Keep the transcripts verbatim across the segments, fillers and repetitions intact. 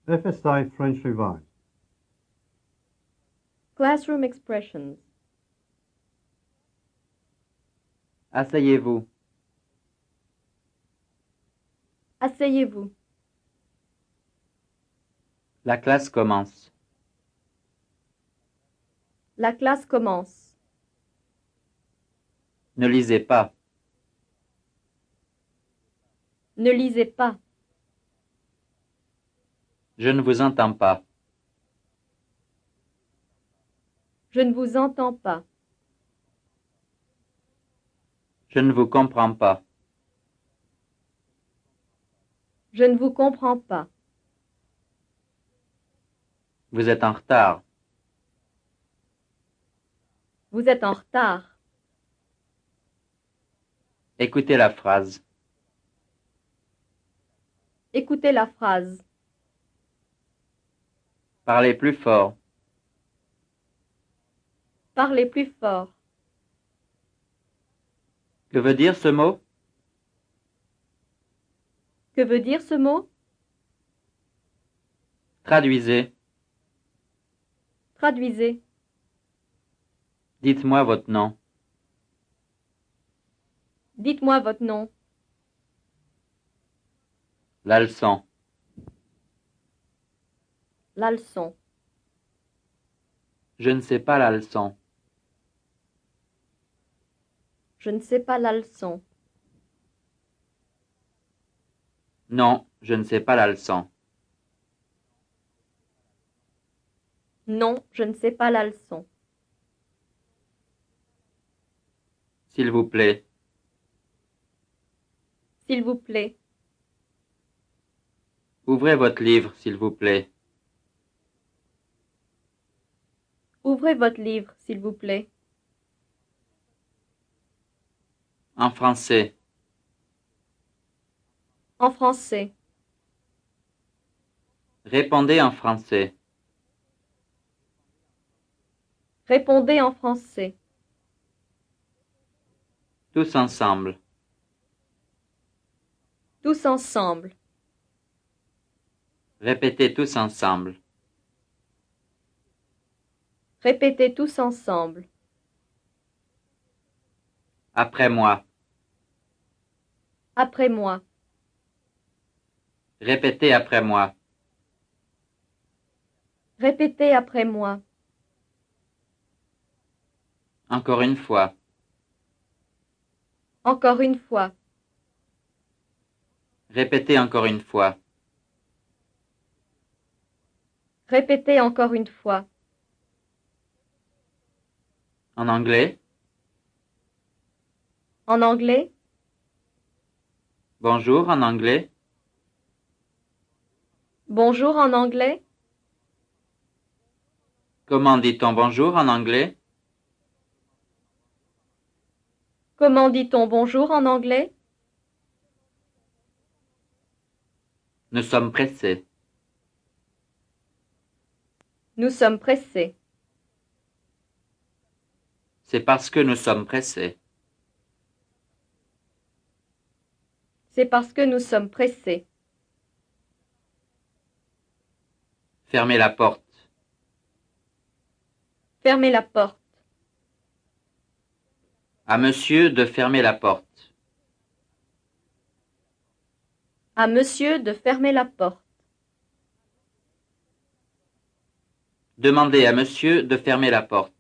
F S I French Revised. Classroom expressions. Asseyez-vous. Asseyez-vous. La classe commence. La classe commence. Ne lisez pas. Ne lisez pas. Je ne vous entends pas. Je ne vous entends pas. Je ne vous comprends pas. Je ne vous comprends pas. Vous êtes en retard. Vous êtes en retard. Écoutez la phrase. Écoutez la phrase. Parlez plus fort. Parlez plus fort. Que veut dire ce mot? Que veut dire ce mot? Traduisez. Traduisez. Dites-moi votre nom. Dites-moi votre nom. La leçon. La leçon. Je ne sais pas la leçon. Je ne sais pas la leçon. Non, je ne sais pas la leçon. Non, je ne sais pas la leçon. S'il vous plaît. S'il vous plaît. Ouvrez votre livre, s'il vous plaît. Ouvrez votre livre, s'il vous plaît. En français. En français. Répondez en français. Répondez en français. Tous ensemble. Tous ensemble. Répétez tous ensemble. Répétez tous ensemble. Après moi. Après moi. Répétez après moi. Répétez après moi. Encore une fois. Encore une fois. Répétez encore une fois. Répétez encore une fois. En anglais. En anglais. Bonjour en anglais. Bonjour en anglais. Comment dit-on bonjour en anglais? Comment dit-on bonjour en anglais? Nous sommes pressés. Nous sommes pressés. C'est parce que nous sommes pressés. C'est parce que nous sommes pressés. Fermez la porte. Fermez la porte. À monsieur de fermer la porte. À monsieur de fermer la porte. Demandez à monsieur de fermer la porte.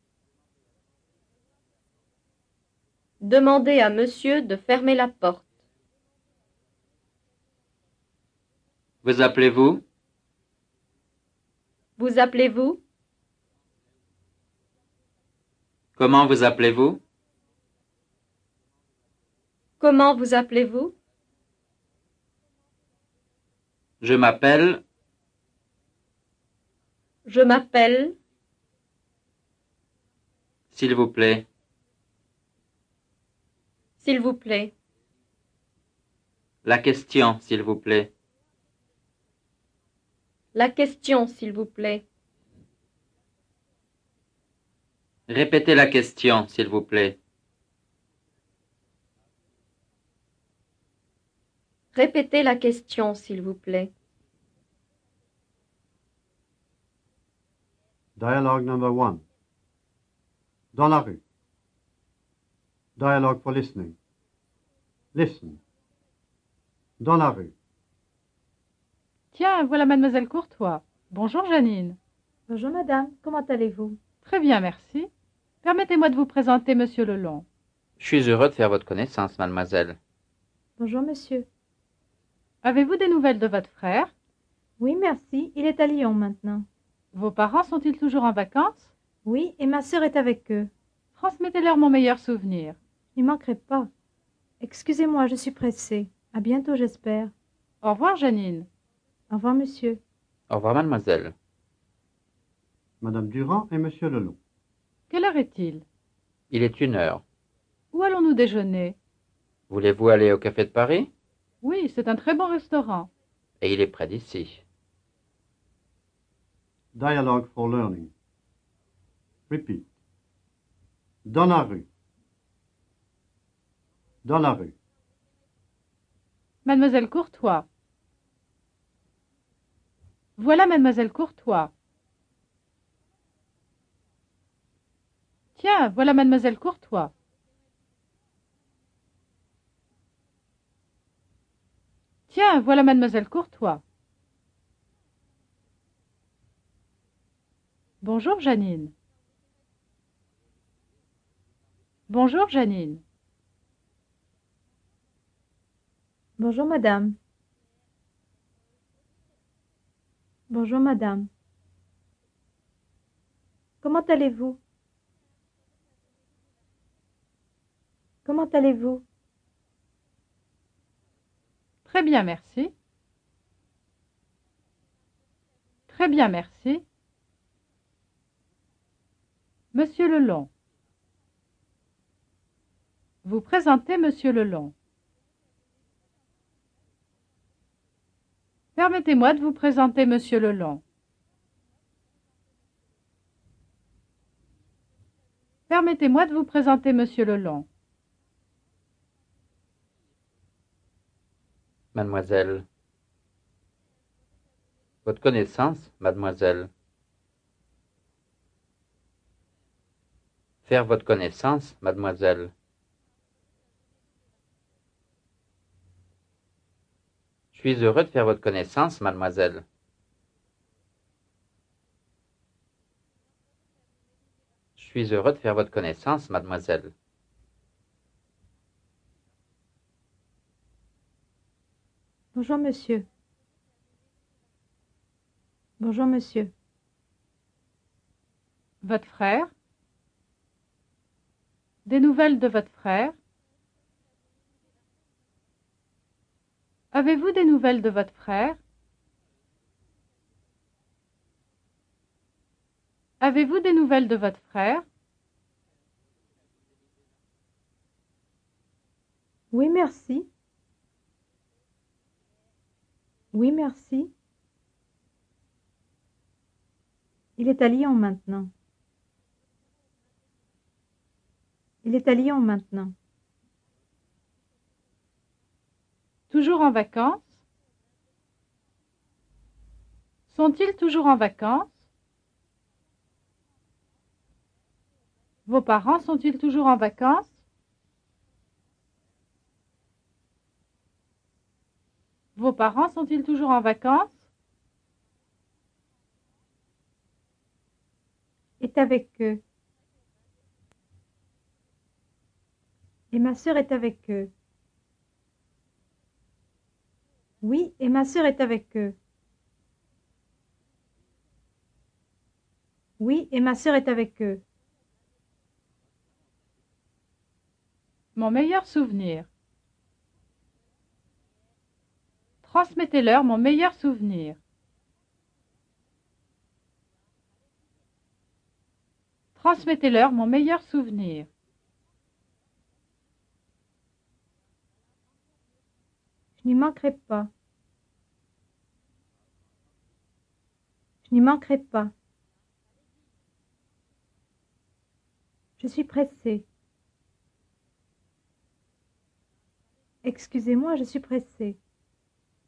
Demandez à monsieur de fermer la porte. Vous appelez-vous? Vous appelez-vous? Comment vous appelez-vous? Comment vous appelez-vous? Je m'appelle. Je m'appelle. S'il vous plaît. S'il vous plaît. La question, s'il vous plaît. La question, s'il vous plaît. Répétez la question, s'il vous plaît. Répétez la question, s'il vous plaît. Dialogue number one. Dans la rue. Dialogue for listening. Listen. Dans la rue. Tiens, voilà mademoiselle Courtois. Bonjour Janine. Bonjour madame, comment allez-vous? Très bien, merci. Permettez-moi de vous présenter monsieur Lelong. Je suis heureux de faire votre connaissance, mademoiselle. Bonjour monsieur. Avez-vous des nouvelles de votre frère? Oui, merci, il est à Lyon maintenant. Vos parents sont-ils toujours en vacances? Oui, et ma sœur est avec eux. Transmettez-leur mon meilleur souvenir. N'y manquerai pas. Excusez-moi, je suis pressée. À bientôt, j'espère. Au revoir Janine. Au revoir monsieur. Au revoir, mademoiselle. Madame Durand et Monsieur Lelong. Quelle heure est-il? Il est une heure. Où allons-nous déjeuner? Voulez-vous aller au Café de Paris? Oui, c'est un très bon restaurant. Et il est près d'ici. Dialogue for learning. Repeat. Dans la rue. Dans la rue. Mademoiselle Courtois. Voilà mademoiselle Courtois. Tiens, voilà mademoiselle Courtois. Tiens, voilà mademoiselle Courtois. Bonjour Janine. Bonjour Janine. Bonjour madame. Bonjour madame. Comment allez-vous? Comment allez-vous? Très bien, merci. Très bien, merci. Monsieur Lelong. Vous présentez Monsieur Lelong. Permettez-moi de vous présenter Monsieur Lelong. Permettez-moi de vous présenter Monsieur Lelong. Mademoiselle. Votre connaissance, mademoiselle. Faire votre connaissance, mademoiselle. Je suis heureux de faire votre connaissance, mademoiselle. Je suis heureux de faire votre connaissance, mademoiselle. Bonjour monsieur. Bonjour monsieur. Votre frère? Des nouvelles de votre frère? Avez-vous des nouvelles de votre frère? Avez-vous des nouvelles de votre frère? Oui, merci. Oui, merci. Il est à Lyon maintenant. Il est à Lyon maintenant. Toujours en vacances? Sont-ils toujours en vacances? Vos parents sont-ils toujours en vacances? Vos parents sont-ils toujours en vacances? Est avec eux. Et ma sœur est avec eux. Oui, et ma sœur est avec eux. Oui, et ma sœur est avec eux. Mon meilleur souvenir. Transmettez-leur mon meilleur souvenir. Transmettez-leur mon meilleur souvenir. Je n'y manquerai pas. Je n'y manquerai pas. Je suis pressée. Excusez-moi, je suis pressée.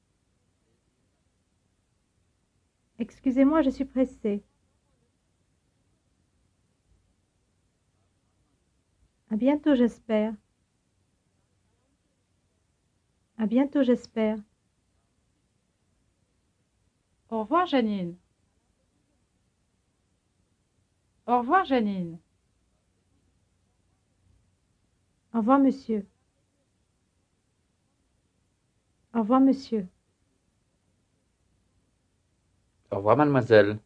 Excusez-moi, je suis pressée. À bientôt, j'espère. À bientôt, j'espère. Au revoir, Janine. Au revoir, Janine. Au revoir, monsieur. Au revoir, monsieur. Au revoir, mademoiselle.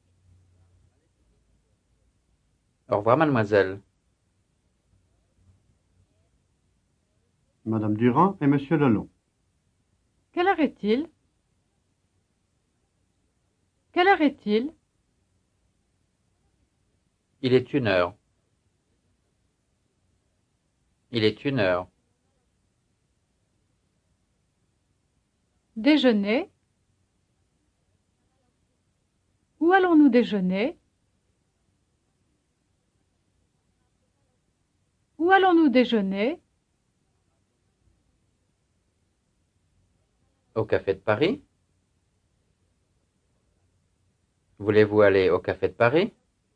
Au revoir, mademoiselle. Madame Durand et Monsieur Lelong. Quelle heure est-il? Quelle heure est-il? Il est une heure. Il est une heure. Déjeuner? Où allons-nous déjeuner? Où allons-nous déjeuner? Au café de Paris? Voulez-vous aller au café de Paris?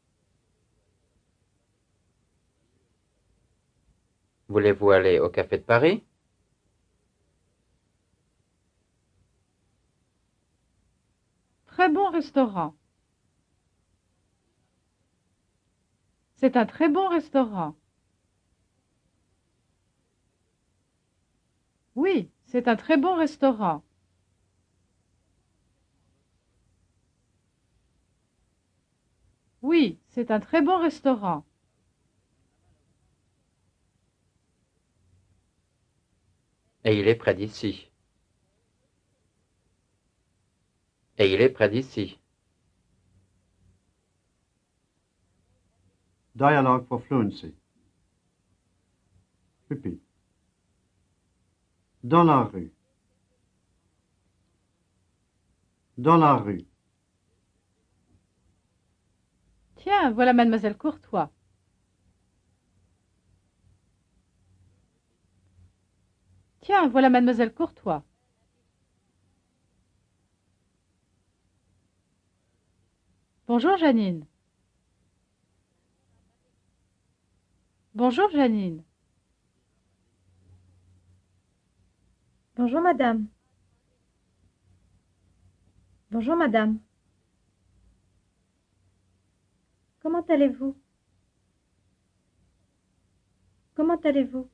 Voulez-vous aller au café de Paris? Très bon restaurant. C'est un très bon restaurant. Oui, c'est un très bon restaurant. Oui, c'est un très bon restaurant. Et il est près d'ici. Et il est près d'ici. Dialogue for fluency. Repeat. Dans la rue. Dans la rue. Tiens, voilà mademoiselle Courtois. Tiens, voilà mademoiselle Courtois. Bonjour, Janine. Bonjour, Janine. Bonjour, madame. Bonjour, madame. Comment allez-vous? Comment allez-vous?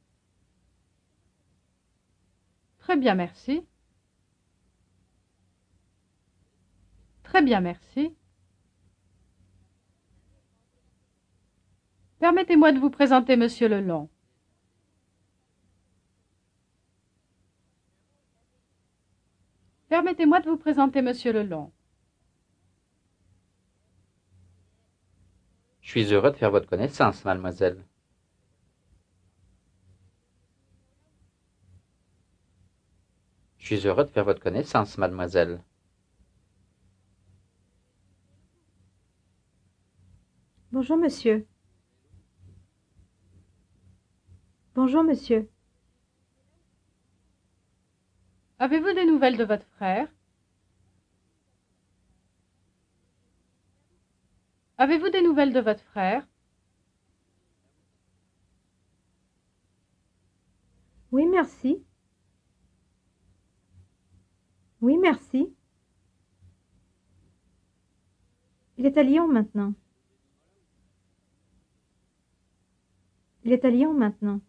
Très bien, merci. Très bien, merci. Permettez-moi de vous présenter Monsieur Lelong. Permettez-moi de vous présenter Monsieur Lelong. Je suis heureux de faire votre connaissance, mademoiselle. Je suis heureux de faire votre connaissance, mademoiselle. Bonjour, monsieur. Bonjour, monsieur. Avez-vous des nouvelles de votre frère? Avez-vous des nouvelles de votre frère? Oui, merci. Oui, merci. Il est à Lyon maintenant. Il est à Lyon maintenant.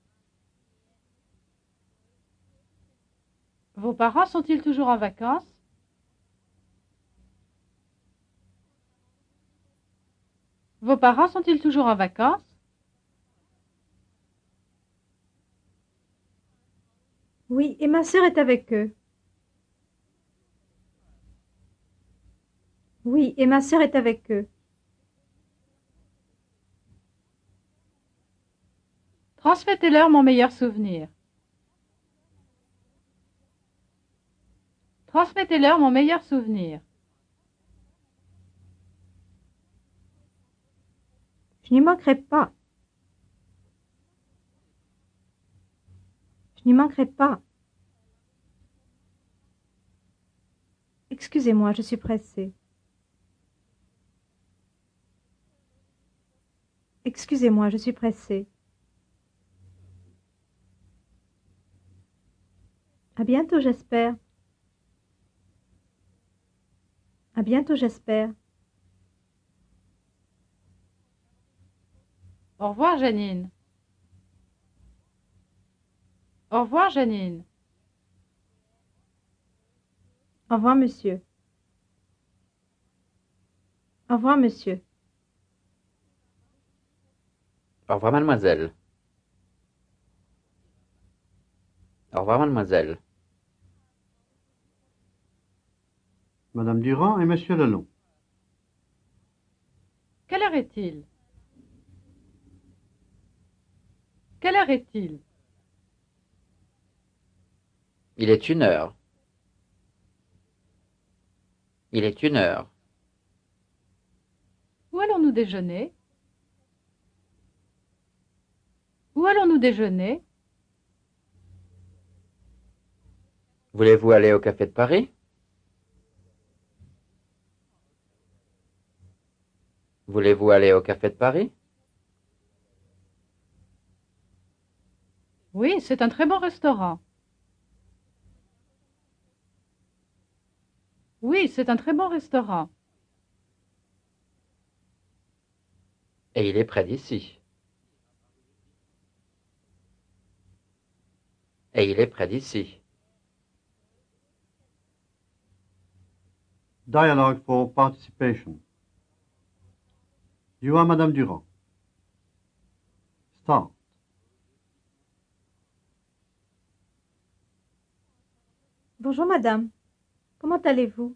Vos parents sont-ils toujours en vacances? Vos parents sont-ils toujours en vacances? Oui, et ma sœur est avec eux. Oui, et ma sœur est avec eux. Transmettez-leur mon meilleur souvenir. Transmettez-leur mon meilleur souvenir. Je n'y manquerai pas. Je n'y manquerai pas. Excusez-moi, je suis pressée. Excusez-moi, je suis pressée. À bientôt, j'espère. À bientôt, j'espère. Au revoir, Janine. Au revoir, Janine. Au revoir, monsieur. Au revoir, monsieur. Au revoir, mademoiselle. Au revoir, mademoiselle. Madame Durand et Monsieur Lelong. Quelle heure est-il? Quelle heure est-il? Il est une heure. Il est une heure. Où allons-nous déjeuner? Où allons-nous déjeuner? Voulez-vous aller au café de Paris? Voulez-vous aller au café de Paris? Oui, c'est un très bon restaurant. Oui, c'est un très bon restaurant. Et il est près d'ici. Et il est près d'ici. Dialogue for participation. You are Madame Durand. Start. Bonjour, madame. Comment allez-vous?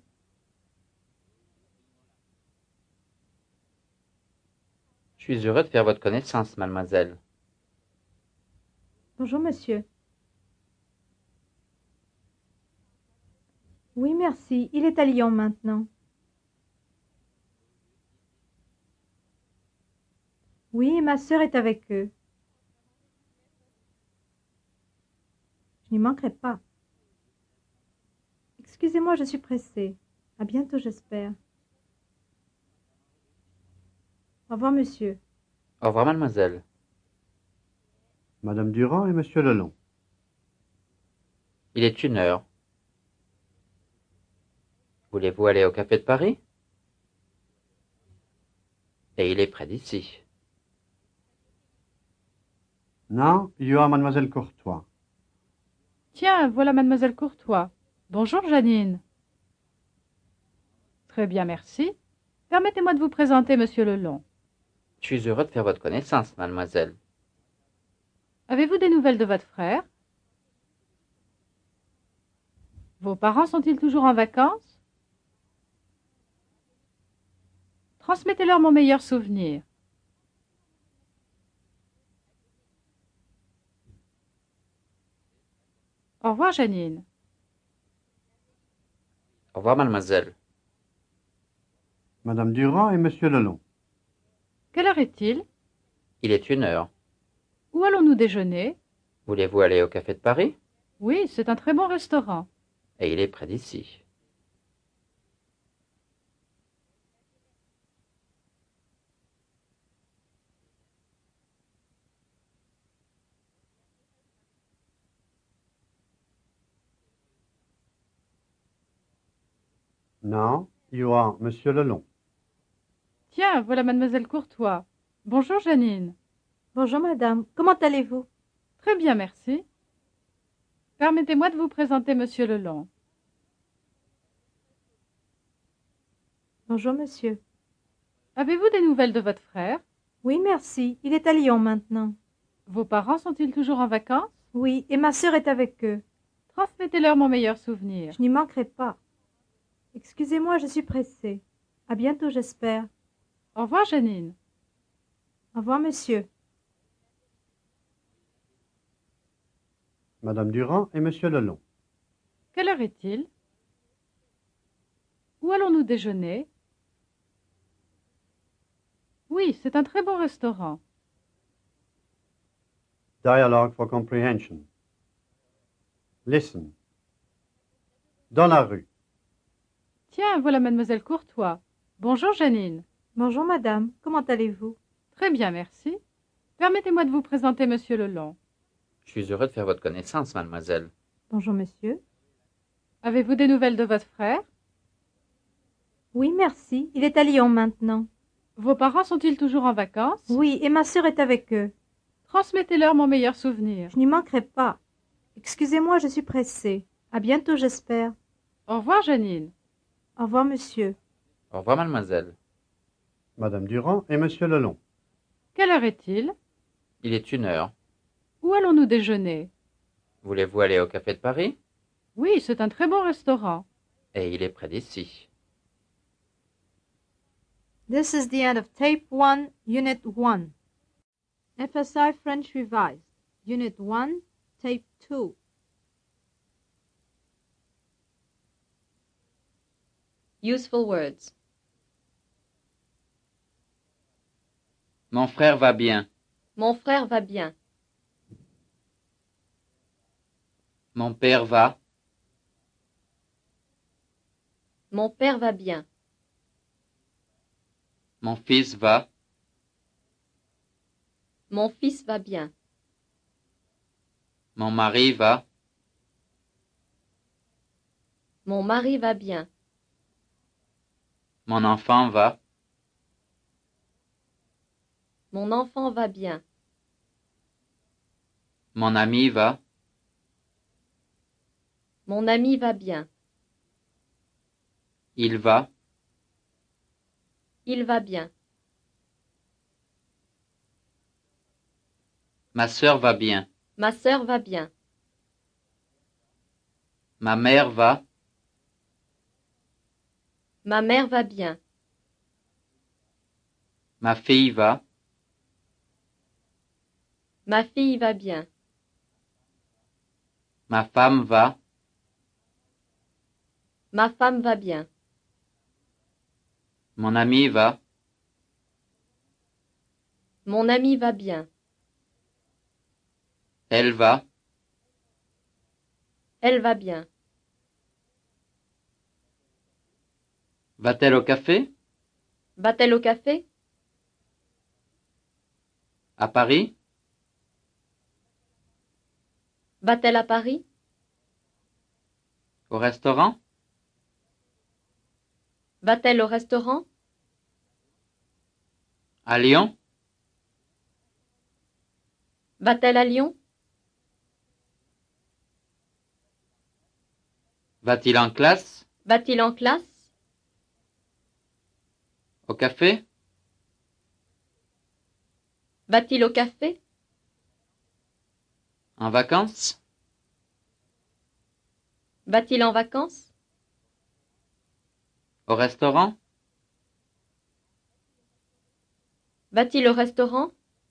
Je suis heureux de faire votre connaissance, mademoiselle. Bonjour, monsieur. Oui, merci. Il est à Lyon maintenant. Oui, et ma sœur est avec eux. Je n'y manquerai pas. Excusez-moi, je suis pressée. À bientôt, j'espère. Au revoir, monsieur. Au revoir, mademoiselle. Madame Durand et Monsieur Lelong. Il est une heure. Voulez-vous aller au café de Paris? Et il est près d'ici. Now you are Mademoiselle Courtois. Tiens, voilà mademoiselle Courtois. Bonjour, Janine. Très bien, merci. Permettez-moi de vous présenter monsieur Lelong. Je suis heureux de faire votre connaissance, mademoiselle. Avez-vous des nouvelles de votre frère? Vos parents sont-ils toujours en vacances? Transmettez-leur mon meilleur souvenir. Au revoir, Janine. Au revoir, mademoiselle. Madame Durand et Monsieur Lelong. Quelle heure est-il? Il est une heure. Où allons-nous déjeuner? Voulez-vous aller au café de Paris? Oui, c'est un très bon restaurant. Et il est près d'ici. Now you are Monsieur Lelong. Tiens, voilà mademoiselle Courtois. Bonjour, Janine. Bonjour, madame. Comment allez-vous? Très bien, merci. Permettez-moi de vous présenter monsieur Lelong. Bonjour, monsieur. Avez-vous des nouvelles de votre frère? Oui, merci. Il est à Lyon maintenant. Vos parents sont-ils toujours en vacances? Oui, et ma sœur est avec eux. Transmettez-leur mon meilleur souvenir. Je n'y manquerai pas. Excusez-moi, je suis pressée. À bientôt, j'espère. Au revoir, Janine. Au revoir, monsieur. Madame Durand et Monsieur Lelong. Quelle heure est-il? Où allons-nous déjeuner? Oui, c'est un très bon restaurant. Dialogue for comprehension. Listen. Dans la rue. Tiens, voilà mademoiselle Courtois. Bonjour, Janine. Bonjour, madame. Comment allez-vous? Très bien, merci. Permettez-moi de vous présenter monsieur Lelong. Je suis heureux de faire votre connaissance, mademoiselle. Bonjour, monsieur. Avez-vous des nouvelles de votre frère? Oui, merci. Il est à Lyon maintenant. Vos parents sont-ils toujours en vacances? Oui, et ma sœur est avec eux. Transmettez-leur mon meilleur souvenir. Je n'y manquerai pas. Excusez-moi, je suis pressée. À bientôt, j'espère. Au revoir, Janine. Au revoir, monsieur. Au revoir, mademoiselle. Madame Durand et Monsieur Lelon. Quelle heure est-il? Il est une heure. Où allons-nous déjeuner? Voulez-vous aller au Café de Paris? Oui, c'est un très bon restaurant. Et il est près d'ici. This is the end of Tape one, Unit one. F S I French Revised. Unit one, Tape two. Useful words. Mon frère va bien. Mon frère va bien. Mon père va. Mon père va bien. Mon fils va. Mon fils va bien. Mon mari va. Mon mari va bien. Mon enfant va. Mon enfant va bien. Mon ami va. Mon ami va bien. Il va. Il va bien. Ma sœur va bien. Ma sœur va bien. Ma mère va. Ma mère va bien. Ma fille va. Ma fille va bien. Ma femme va. Ma femme va bien. Mon ami va. Mon ami va bien. Elle va. Elle va bien. Va-t-elle au café? Va-t-elle au café? À Paris? Va-t-elle à Paris? Au restaurant? Va-t-elle au restaurant? À Lyon? Va-t-elle à Lyon? Va-t-il en classe? Va-t-il en classe? Au café? Va-t-il au café? En vacances? Va-t-il en vacances? Au restaurant? Va-t-il au restaurant?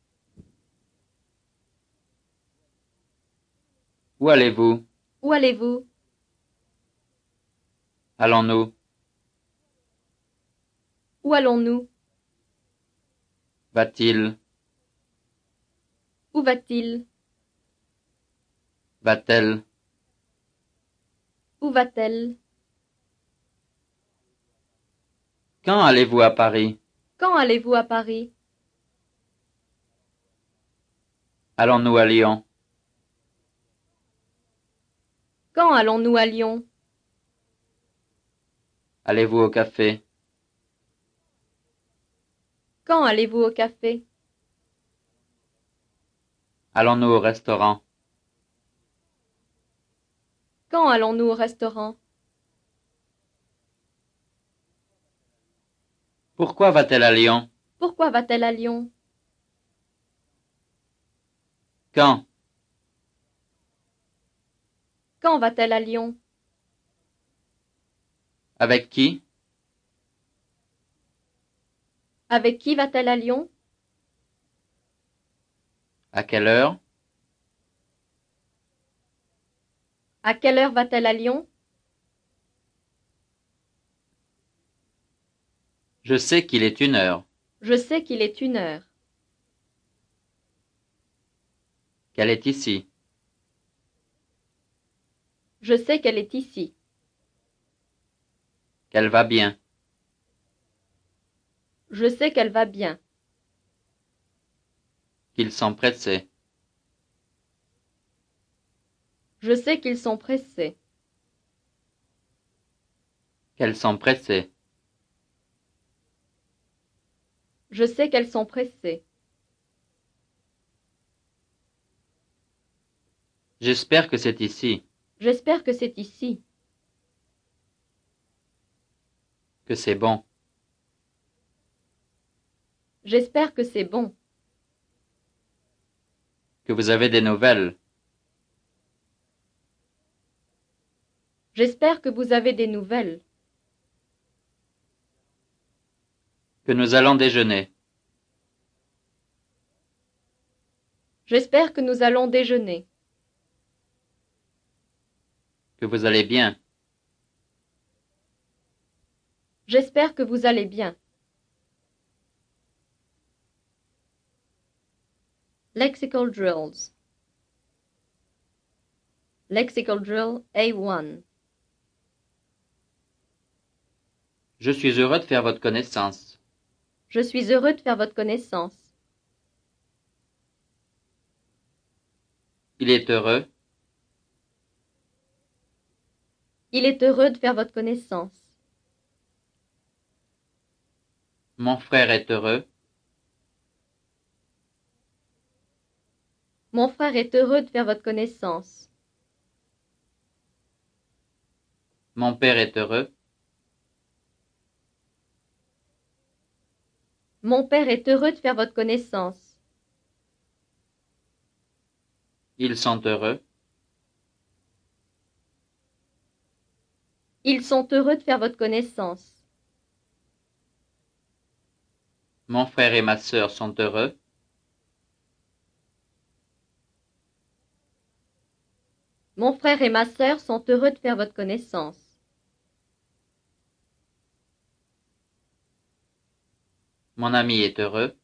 Où allez-vous? Où allez-vous? Allons-nous? Où allons-nous? Va-t-il? Où va-t-il? Va-t-elle? Où va-t-elle? Quand allez-vous à Paris? Quand allez-vous à Paris? Allons-nous à Lyon? Quand allons-nous à Lyon? Allez-vous au café? Quand allez-vous au café? Allons-nous au restaurant? Quand allons-nous au restaurant? Pourquoi va-t-elle à Lyon? Pourquoi va-t-elle à Lyon? Quand? Quand va-t-elle à Lyon? Avec qui? Avec qui va-t-elle à Lyon? À quelle heure? À quelle heure va-t-elle à Lyon? Je sais qu'il est une heure. Je sais qu'il est une heure. Qu'elle est ici. Je sais qu'elle est ici. Qu'elle va bien. Je sais qu'elle va bien. Qu'ils sont pressés. Je sais qu'ils sont pressés. Qu'elles sont pressées. Je sais qu'elles sont pressées. J'espère que c'est ici. J'espère que c'est ici. Que c'est bon. J'espère que c'est bon. Que vous avez des nouvelles. J'espère que vous avez des nouvelles. Que nous allons déjeuner. J'espère que nous allons déjeuner. Que vous allez bien. J'espère que vous allez bien. Lexical drills. Lexical drill A one. Je suis heureux de faire votre connaissance. Je suis heureux de faire votre connaissance. Il est heureux. Il est heureux de faire votre connaissance. Mon frère est heureux. Mon frère est heureux de faire votre connaissance. Mon père est heureux. Mon père est heureux de faire votre connaissance. Ils sont heureux. Ils sont heureux de faire votre connaissance. Mon frère et ma sœur sont heureux. Mon frère et ma sœur sont heureux de faire votre connaissance. Mon ami est heureux.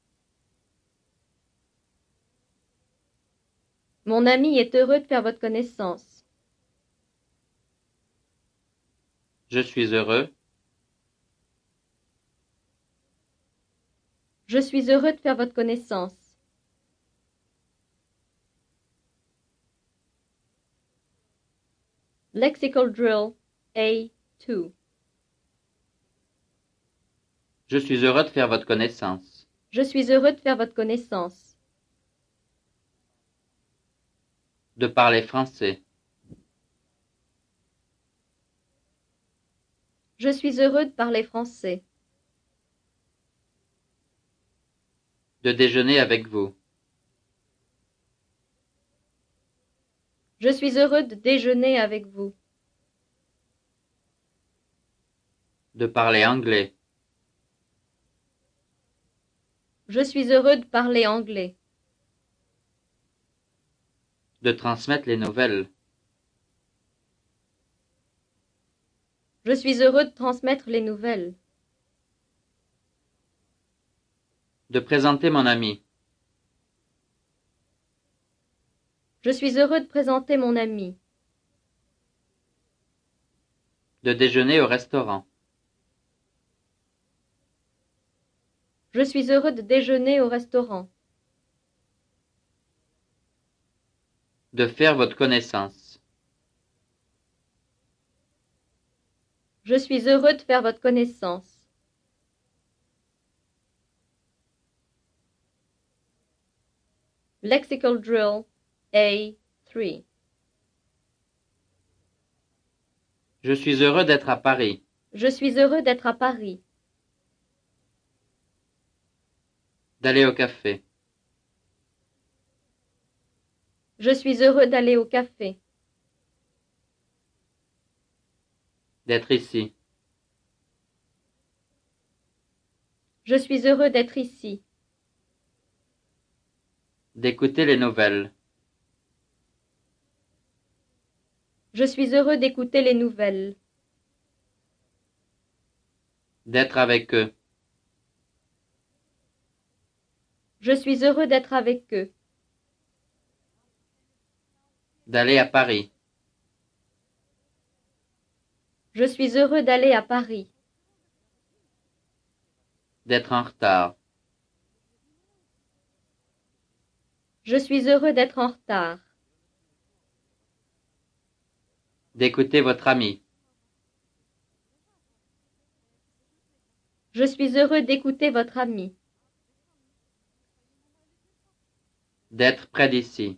Mon ami est heureux de faire votre connaissance. Je suis heureux. Je suis heureux de faire votre connaissance. Lexical drill A two. Je suis heureux de faire votre connaissance. Je suis heureux de faire votre connaissance. De parler français. Je suis heureux de parler français. De déjeuner avec vous. Je suis heureux de déjeuner avec vous. De parler anglais. Je suis heureux de parler anglais. De transmettre les nouvelles. Je suis heureux de transmettre les nouvelles. De présenter mon ami. Je suis heureux de présenter mon ami. De déjeuner au restaurant. Je suis heureux de déjeuner au restaurant. De faire votre connaissance. Je suis heureux de faire votre connaissance. Lexical drill A three. Je suis heureux d'être à Paris. Je suis heureux d'être à Paris. D'aller au café. Je suis heureux d'aller au café. D'être ici. Je suis heureux d'être ici. D'écouter les nouvelles. Je suis heureux d'écouter les nouvelles. D'être avec eux. Je suis heureux d'être avec eux. D'aller à Paris. Je suis heureux d'aller à Paris. D'être en retard. Je suis heureux d'être en retard. d'écouter votre ami, Je suis heureux d'écouter votre ami. d'être près d'ici,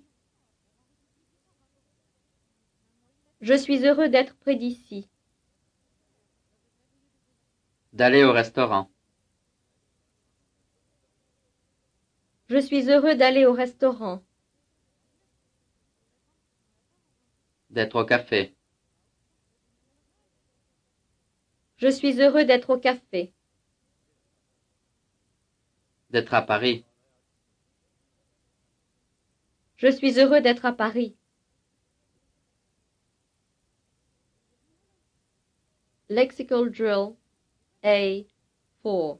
Je suis heureux d'être près d'ici. d'aller au restaurant, Je suis heureux d'aller au restaurant. d'être au café, Je suis heureux d'être au café. d'être à Paris, Je suis heureux d'être à Paris. Lexical drill A four.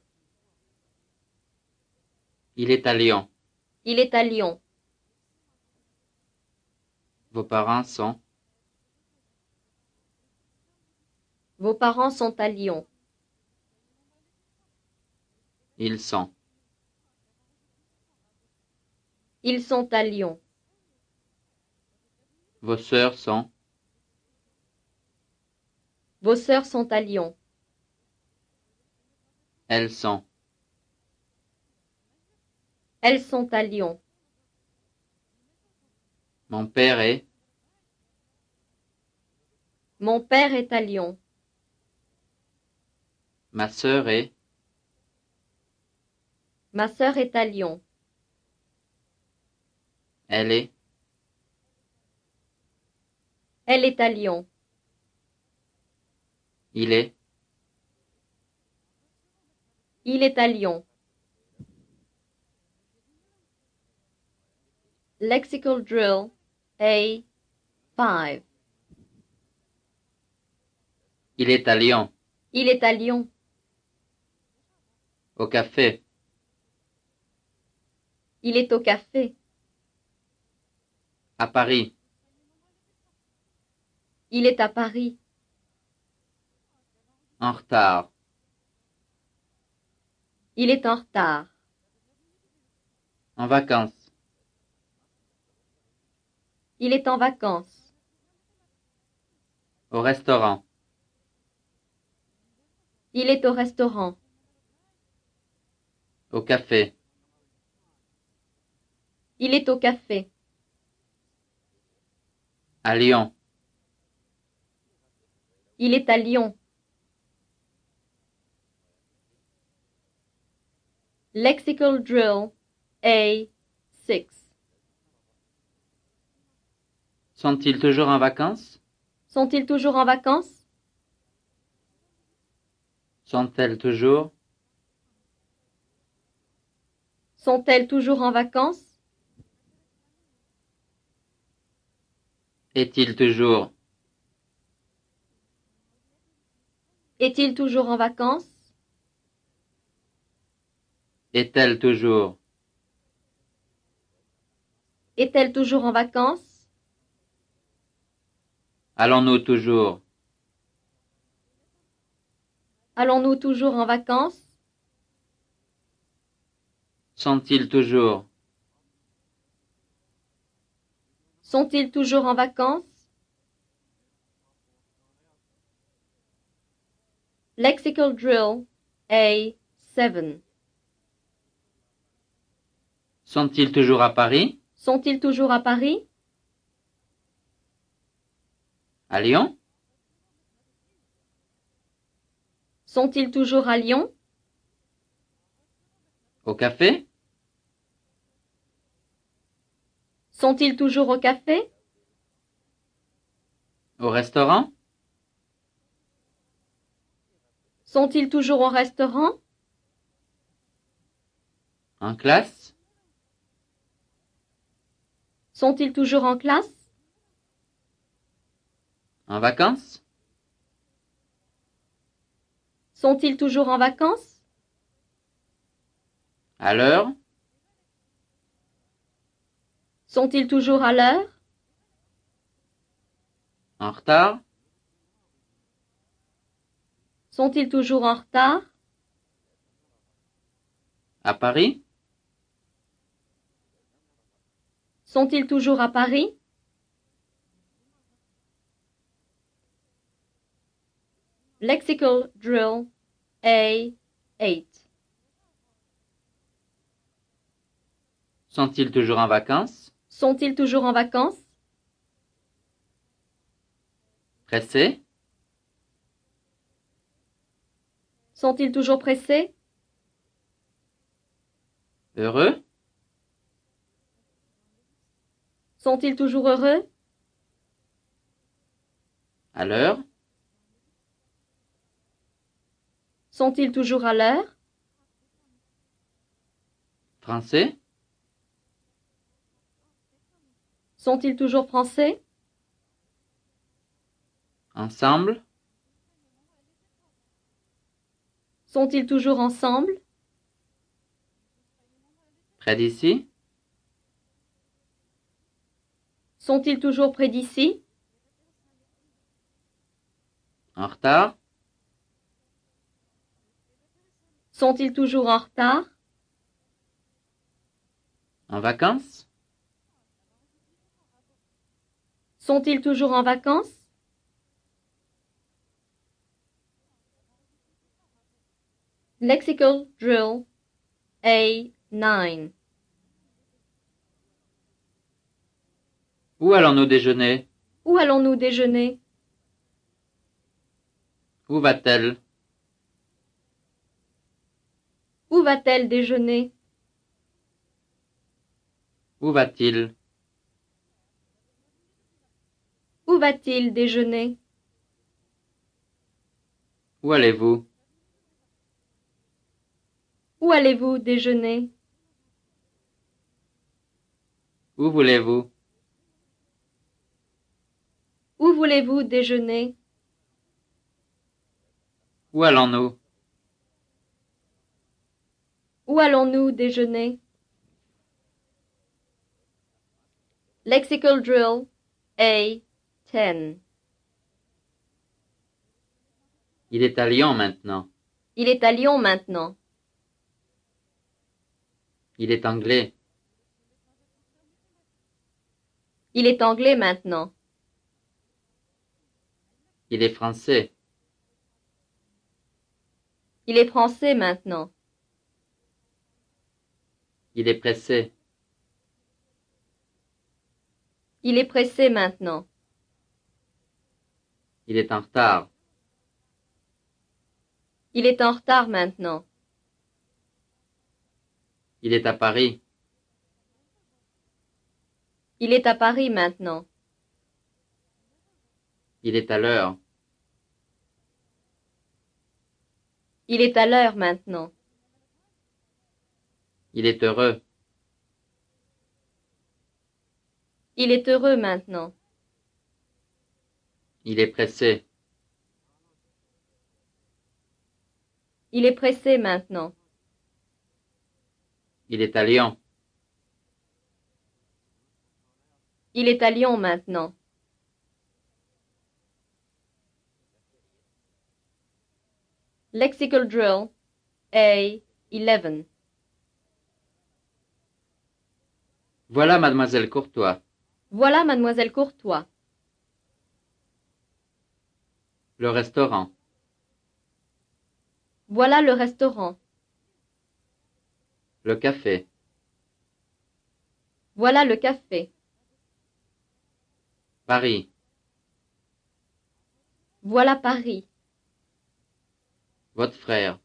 il est à Lyon, Il est à Lyon. vos parents sont, Vos parents sont à Lyon. ils sont, Ils sont à Lyon. vos sœurs sont, Vos sœurs sont à Lyon. elles sont, Elles sont à Lyon. mon père est, Mon père est à Lyon. ma sœur est, Ma sœur est à Lyon. elle est, Elle est à Lyon. il est, Il est à Lyon. Lexical drill A five. il est à Lyon, Il est à Lyon. au café, Il est au café. à Paris, Il est à Paris. en retard, Il est en retard. en vacances, Il est en vacances. au restaurant, Il est au restaurant. au café, Il est au café. à Lyon, Il est à Lyon. Lexical drill A six. sont-ils toujours en vacances? Sont-ils toujours en vacances? Sont-elles toujours? Sont-elles toujours en vacances? Est-il toujours? Est-il toujours en vacances? Est-elle toujours? Est-elle toujours en vacances? Allons-nous toujours? Allons-nous toujours en vacances? Sont-ils toujours? Sont-ils toujours en vacances? Lexical drill A seven. Sont-ils toujours à Paris? Sont-ils toujours à Paris? À Lyon? Sont-ils toujours à Lyon? Au café? Sont-ils toujours au café? Au restaurant? Sont-ils toujours au restaurant? En classe? Sont-ils toujours en classe? En vacances? Sont-ils toujours en vacances? À l'heure? Sont-ils toujours à l'heure? En retard? Sont-ils toujours en retard? À Paris? Sont-ils toujours à Paris? Lexical drill A eight. Sont-ils toujours en vacances? Sont-ils toujours en vacances? Pressés? Sont-ils toujours pressés? Heureux? Sont-ils toujours heureux? À l'heure? Sont-ils toujours à l'heure? Français? Sont-ils toujours français? Ensemble? Sont-ils toujours ensemble? Près d'ici? Sont-ils toujours près d'ici? En retard? Sont-ils toujours en retard? En vacances? Sont-ils toujours en vacances? Lexical drill A nine. Où allons-nous déjeuner? Où allons-nous déjeuner? Où va-t-elle? Où va-t-elle déjeuner? Où va-t-il? Où va-t-il déjeuner? Où allez-vous? Où allez-vous déjeuner? Où voulez-vous? Où voulez-vous déjeuner? Où allons-nous? Où allons-nous déjeuner? Lexical drill A ten. Il est à Lyon maintenant. Il est à Lyon maintenant. Il est anglais. Il est anglais maintenant. Il est français. Il est français maintenant. Il est pressé. Il est pressé maintenant. Il est en retard. Il est en retard maintenant. Il est à Paris. Il est à Paris maintenant. Il est à l'heure. Il est à l'heure maintenant. Il est heureux. Il est heureux maintenant. Il est pressé. Il est pressé maintenant. Il est à Lyon. Il est à Lyon maintenant. Lexical drill A eleven. Voilà mademoiselle Courtois. Voilà mademoiselle Courtois. Le restaurant. Voilà le restaurant. Le café. Voilà le café. Paris. Voilà Paris. Votre frère.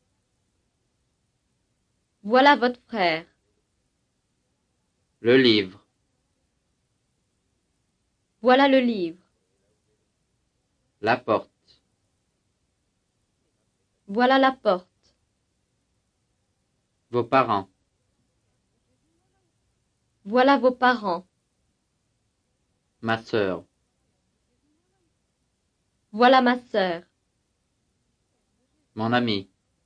Voilà votre frère. Le livre. Voilà le livre. La porte. Voilà la porte. Vos parents. Voilà vos parents. Ma sœur. Voilà ma sœur. Mon ami.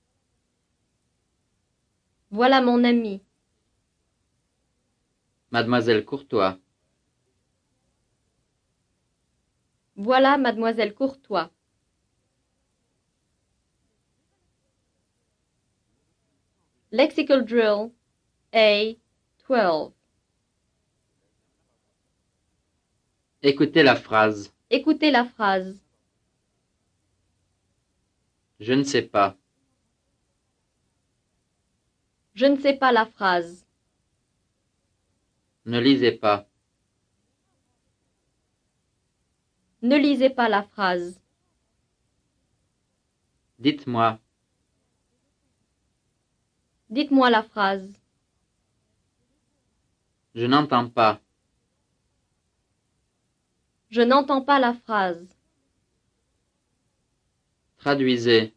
Voilà mon ami. Mademoiselle Courtois. Voilà mademoiselle Courtois. Lexical drill A twelve. Écoutez la phrase. Écoutez la phrase. Je ne sais pas. Je ne sais pas la phrase. Ne lisez pas. Ne lisez pas la phrase. Dites-moi. Dites-moi la phrase. Je n'entends pas. Je n'entends pas la phrase. Traduisez.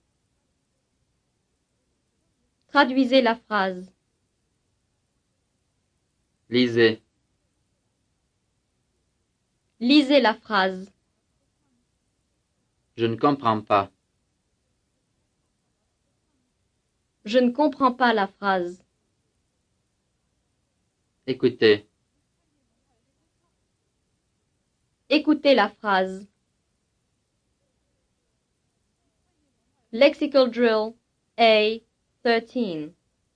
Traduisez la phrase. Lisez. Lisez la phrase. Je ne comprends pas. Je ne comprends pas la phrase. Écoutez. Écoutez la phrase. Lexical drill A thirteen.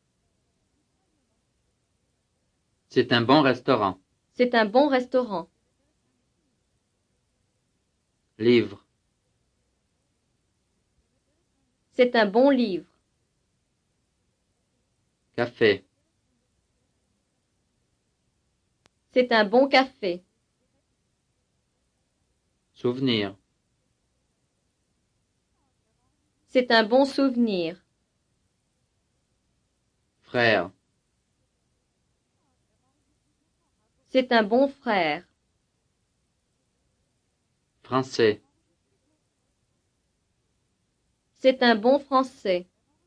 C'est un bon restaurant. C'est un bon restaurant. Livre. C'est un bon livre. Café. C'est un bon café. Souvenir. C'est un bon souvenir. Frère. C'est un bon frère. Français. C'est un bon français.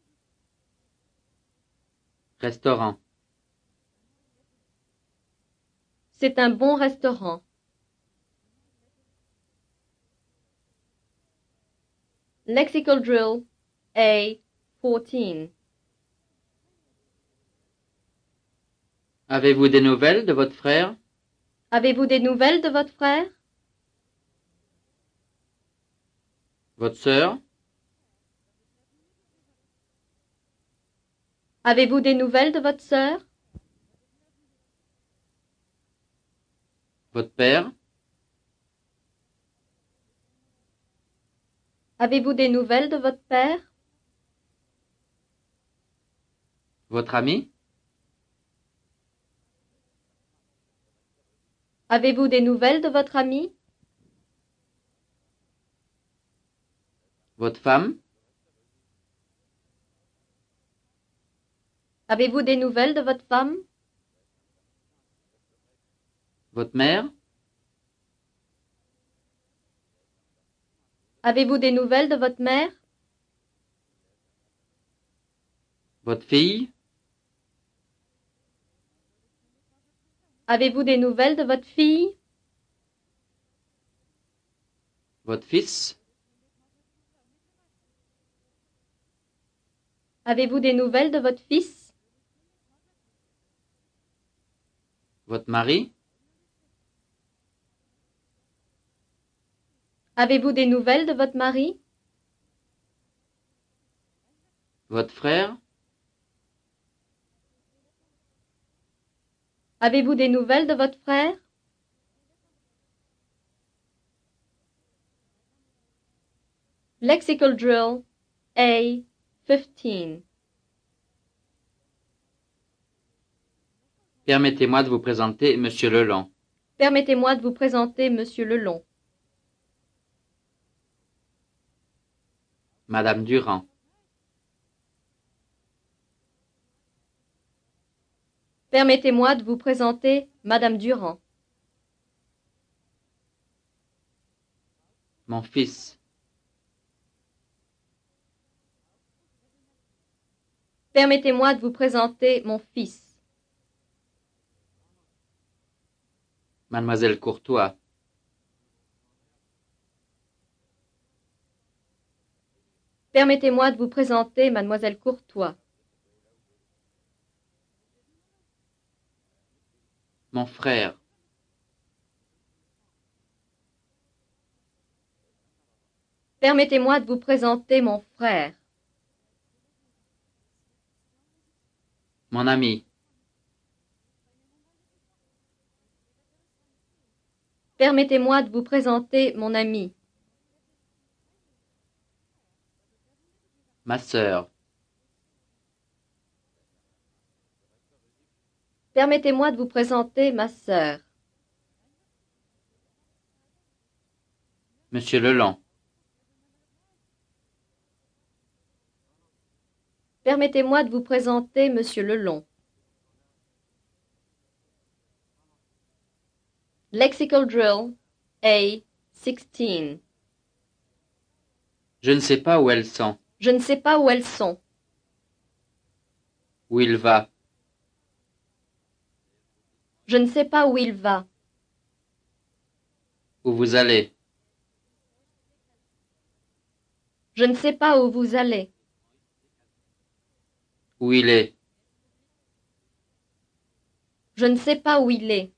Restaurant. C'est un bon restaurant. Lexical drill A fourteen. Avez-vous des nouvelles de votre frère? Avez-vous des nouvelles de votre frère? Votre sœur? Avez-vous des nouvelles de votre sœur? Votre père? Avez-vous des nouvelles de votre père? Votre ami? Avez-vous des nouvelles de votre ami? Votre femme? Avez-vous des nouvelles de votre femme? Votre mère? Avez-vous des nouvelles de votre mère? Votre fille? Avez-vous des nouvelles de votre fille? Votre fils? Avez-vous des nouvelles de votre fils? Votre mari? Avez-vous des nouvelles de votre mari? Votre frère? Avez-vous des nouvelles de votre frère? Lexical drill A fifteen. Permettez-moi de vous présenter Monsieur Lelong. Permettez-moi de vous présenter Monsieur Lelong. Madame Durand. Permettez-moi de vous présenter Madame Durand. Mon fils. Permettez-moi de vous présenter mon fils. Mademoiselle Courtois. Permettez-moi de vous présenter Mademoiselle Courtois. Mon frère. Permettez-moi de vous présenter mon frère. Mon ami. Permettez-moi de vous présenter mon ami. Ma sœur. Permettez-moi de vous présenter ma sœur. Monsieur Leland. Permettez-moi de vous présenter Monsieur Lelon. Lexical drill A sixteen. Je ne sais pas où elles sont. Je ne sais pas où elles sont. Où il va. Je ne sais pas où il va. Où vous allez. Je ne sais pas où vous allez. Où il est. Je ne sais pas où il est.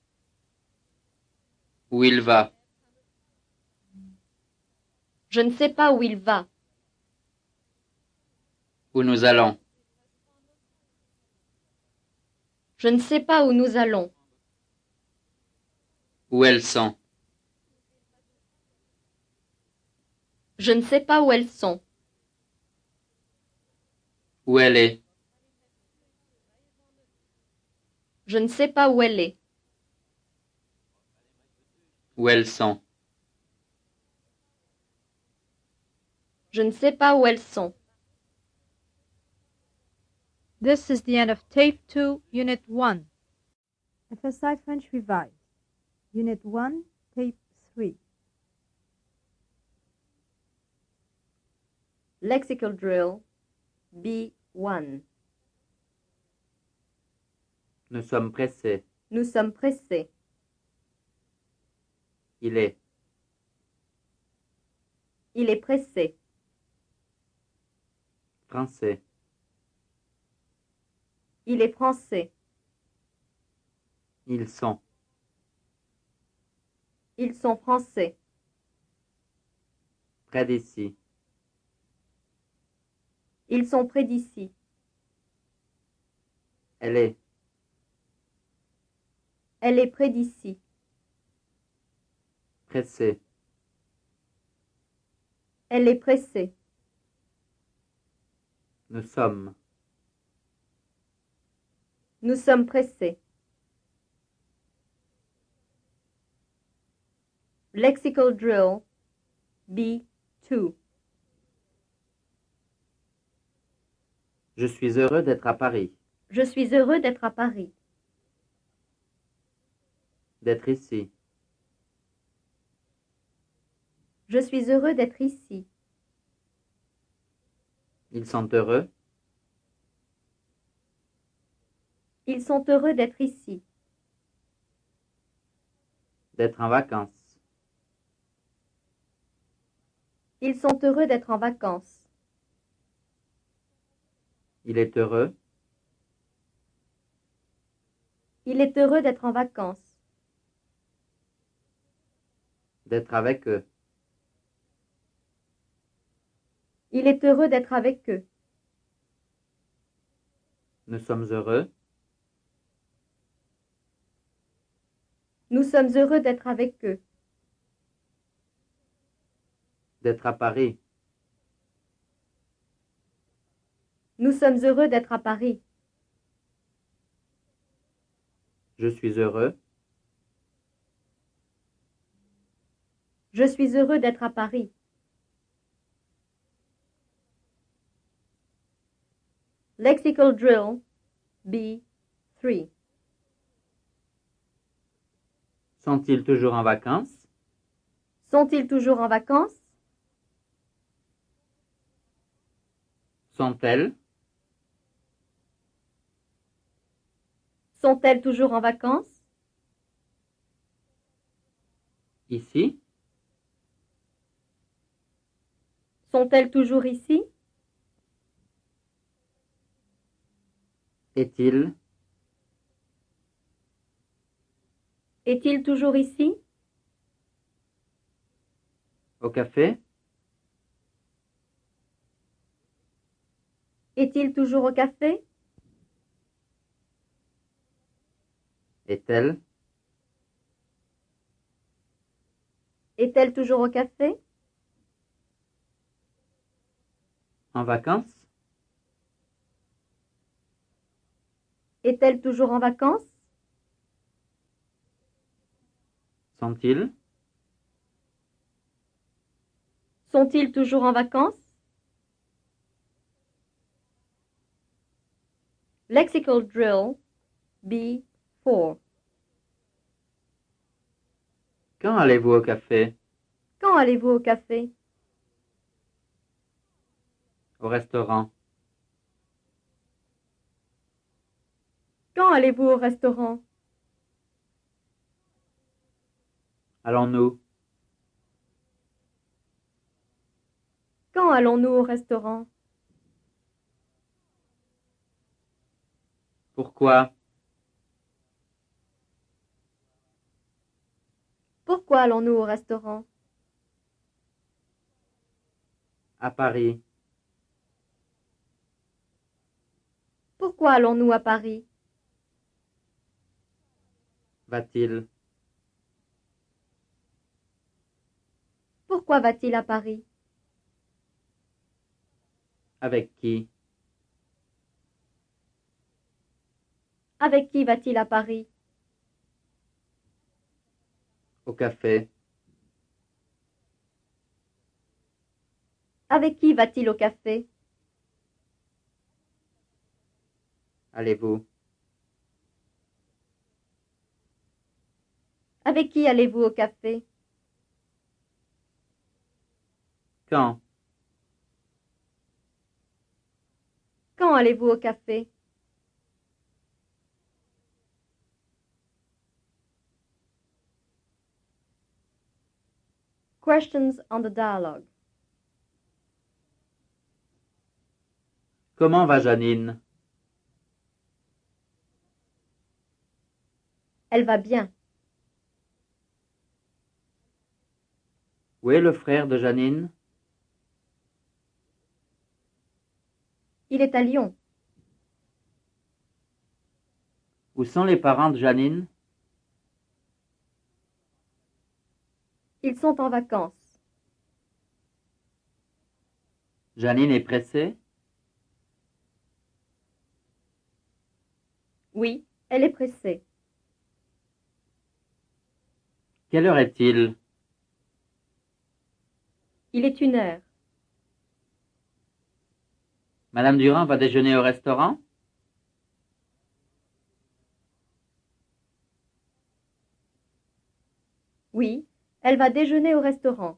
Où il va. Je ne sais pas où il va. Où nous allons. Je ne sais pas où nous allons. Où elles sont. Je ne sais pas où elles sont. Où elle est. Je ne sais pas où elle est. Où elles sont. Je ne sais pas où elles sont. This is the end of Tape two, Unit one. F S I French Revised. Unit one, Tape three. Lexical drill B one. Nous sommes pressés. Nous sommes pressés. Il est. Il est pressé. Français. Il est français. Ils sont. Ils sont français. Près d'ici. Ils sont près d'ici. Elle est. Elle est près d'ici. Pressée. Elle est pressée. Nous sommes. Nous sommes pressés. Lexical drill B two. Je suis heureux d'être à Paris. Je suis heureux d'être à Paris. D'être ici. Je suis heureux d'être ici. Ils sont heureux. Ils sont heureux d'être ici. D'être en vacances. Ils sont heureux d'être en vacances. Il est heureux. Il est heureux d'être en vacances. D'être avec eux. Il est heureux d'être avec eux. Nous sommes heureux. Nous sommes heureux d'être avec eux. D'être à Paris. Nous sommes heureux d'être à Paris. Je suis heureux. Je suis heureux d'être à Paris. Lexical drill B three. Sont-ils toujours en vacances? Sont-ils toujours en vacances? Sont-elles? Sont-elles toujours en vacances? Ici? Sont-elles toujours ici? Est-il? Est-il toujours ici? Au café? Est-il toujours au café? Est-elle? Est-elle toujours au café? En vacances? Est-elle toujours en vacances? Sont-ils? Sont-ils toujours en vacances? Lexical drill B four. Quand allez-vous au café? Quand allez-vous au café? Au restaurant? Quand allez-vous au restaurant? Allons-nous? Quand allons-nous au restaurant? Pourquoi? Pourquoi allons-nous au restaurant? À Paris? Pourquoi allons-nous à Paris? Va-t-il? Pourquoi va-t-il à Paris? Avec qui? Avec qui va-t-il à Paris? Au café? Avec qui va-t-il au café? Allez-vous? Avec qui allez-vous au café? Quand? Quand allez-vous au café? Questions on the dialogue. Comment va Janine? Elle va bien. Où est le frère de Janine? Il est à Lyon. Où sont les parents de Janine? Ils sont en vacances. Janine est pressée? Oui, elle est pressée. Quelle heure est-il? Il est une heure. Madame Durand va déjeuner au restaurant? Oui, elle va déjeuner au restaurant.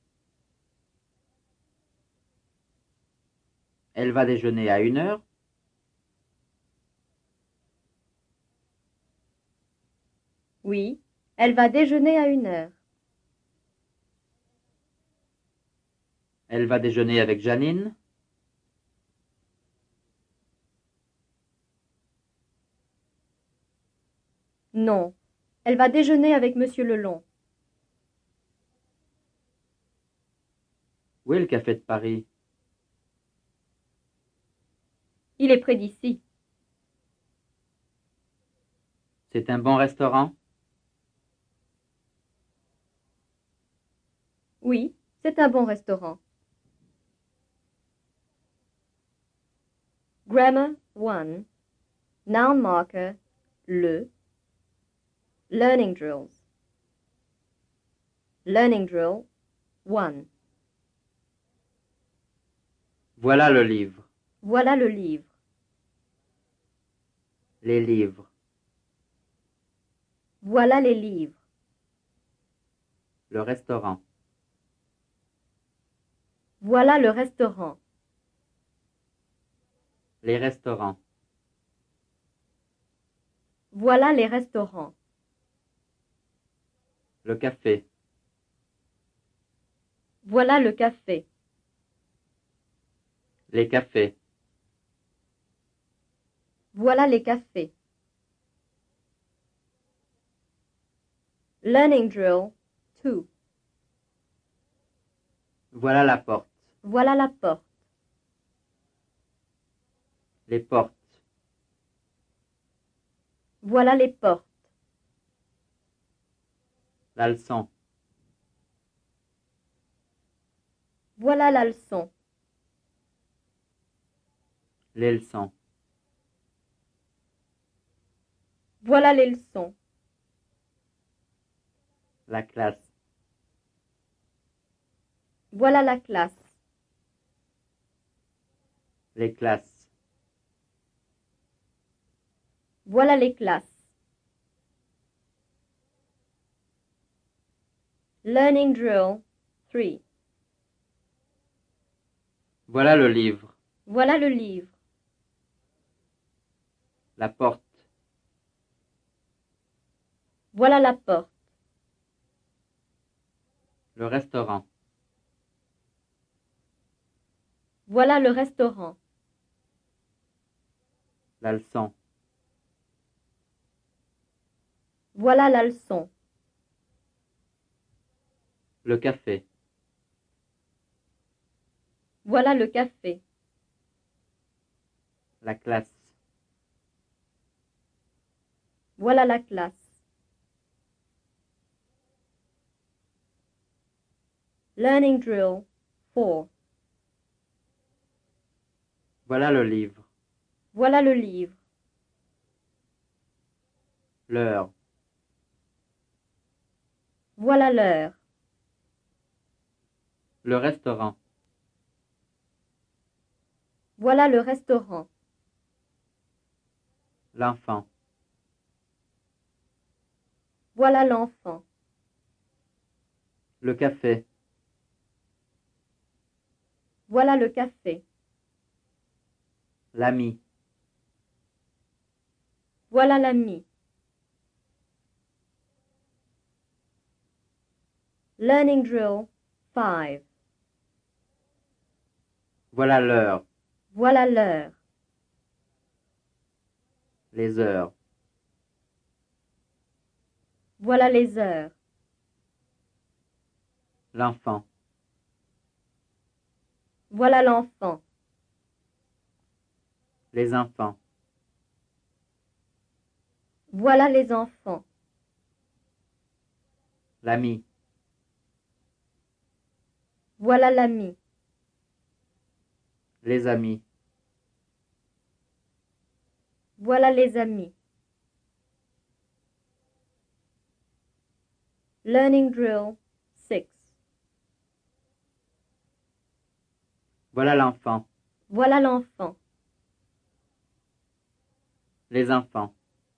Elle va déjeuner à une heure? Oui, elle va déjeuner à une heure. Elle va déjeuner avec Janine? Non, elle va déjeuner avec Monsieur Lelon. Où est le café de Paris? Il est près d'ici. C'est un bon restaurant? Oui, c'est un bon restaurant. Grammar one. Noun marker le. Learning drills. Learning drill one. Voilà le livre. Voilà le livre. Les livres. Voilà les livres. Le restaurant. Voilà le restaurant. Les restaurants. Voilà les restaurants. Le café. Voilà le café. Les cafés. Voilà les cafés. Learning drill two. Voilà la porte. Voilà la porte. Les portes. Voilà les portes. La leçon. Voilà la leçon. Les leçons. Voilà les leçons. La classe. Voilà la classe. Les classes. Voilà les classes. Learning drill three. Voilà le livre. Voilà le livre. La porte. Voilà la porte. Le restaurant. Voilà le restaurant. La leçon. Voilà la leçon. Le café. Voilà le café. La classe. Voilà la classe. Learning drill four. Voilà le livre. Voilà le livre. L'heure. Voilà l'heure. Le restaurant. Voilà le restaurant. L'enfant. Voilà l'enfant. Le café. Voilà le café. L'ami. Voilà l'ami. Learning drill five. Voilà l'heure. Voilà l'heure. Les heures. Voilà les heures. L'enfant. Voilà l'enfant. Les enfants. Voilà les enfants. L'ami. Voilà l'ami. Les amis. Voilà les amis. Learning drill six. Voilà l'enfant. Voilà l'enfant. Les enfants.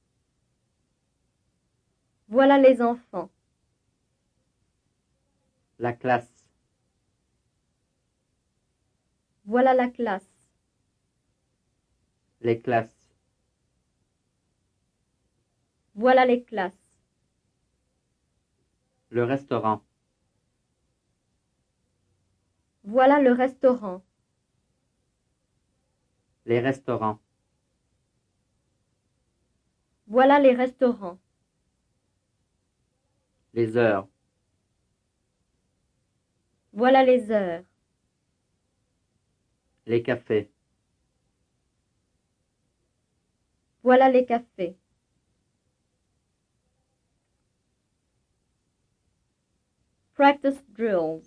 Voilà les enfants. La classe. Voilà la classe. Les classes. Voilà les classes. Le restaurant. Voilà le restaurant. Les restaurants. Voilà les restaurants. Les heures. Voilà les heures. Les cafés. Voilà les cafés. Practice drills.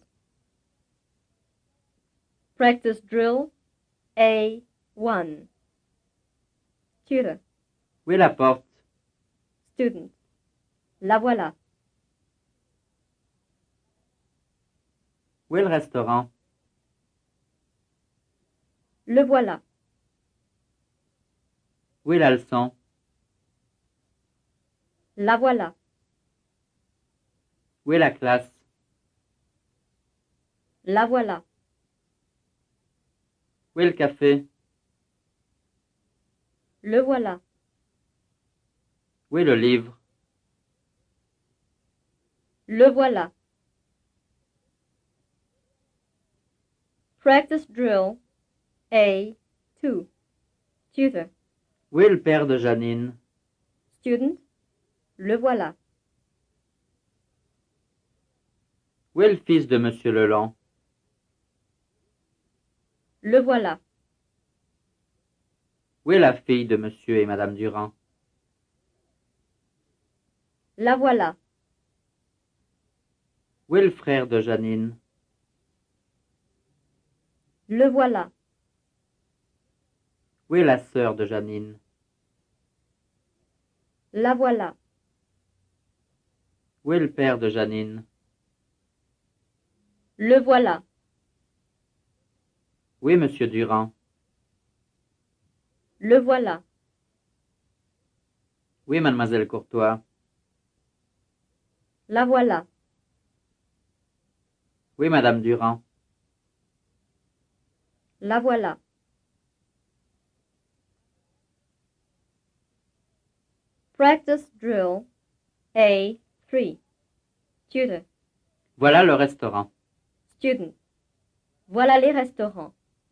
Practice drill A one. Tutor. Où est la porte? Student. La voilà. Où est le restaurant? Le voilà. Où est la leçon? La voilà. Où est la classe? La voilà. Où est le café? Le voilà. Où est le livre? Le voilà. Practice drill A two. Tutor. Où est le père de Janine? Student. Le voilà. Où est le fils de Monsieur Lelong? Le voilà. Où est la fille de Monsieur et Madame Durand? La voilà. Où est le frère de Janine? Le voilà. Où est la sœur de Janine? La voilà. Où est le père de Janine? Le voilà. Où est monsieur Durand? Le voilà. Où est mademoiselle Courtois? La voilà. Où est madame Durand? La voilà. Practice drill A three. Tutor. Voilà le restaurant. Student. Voilà les restaurants.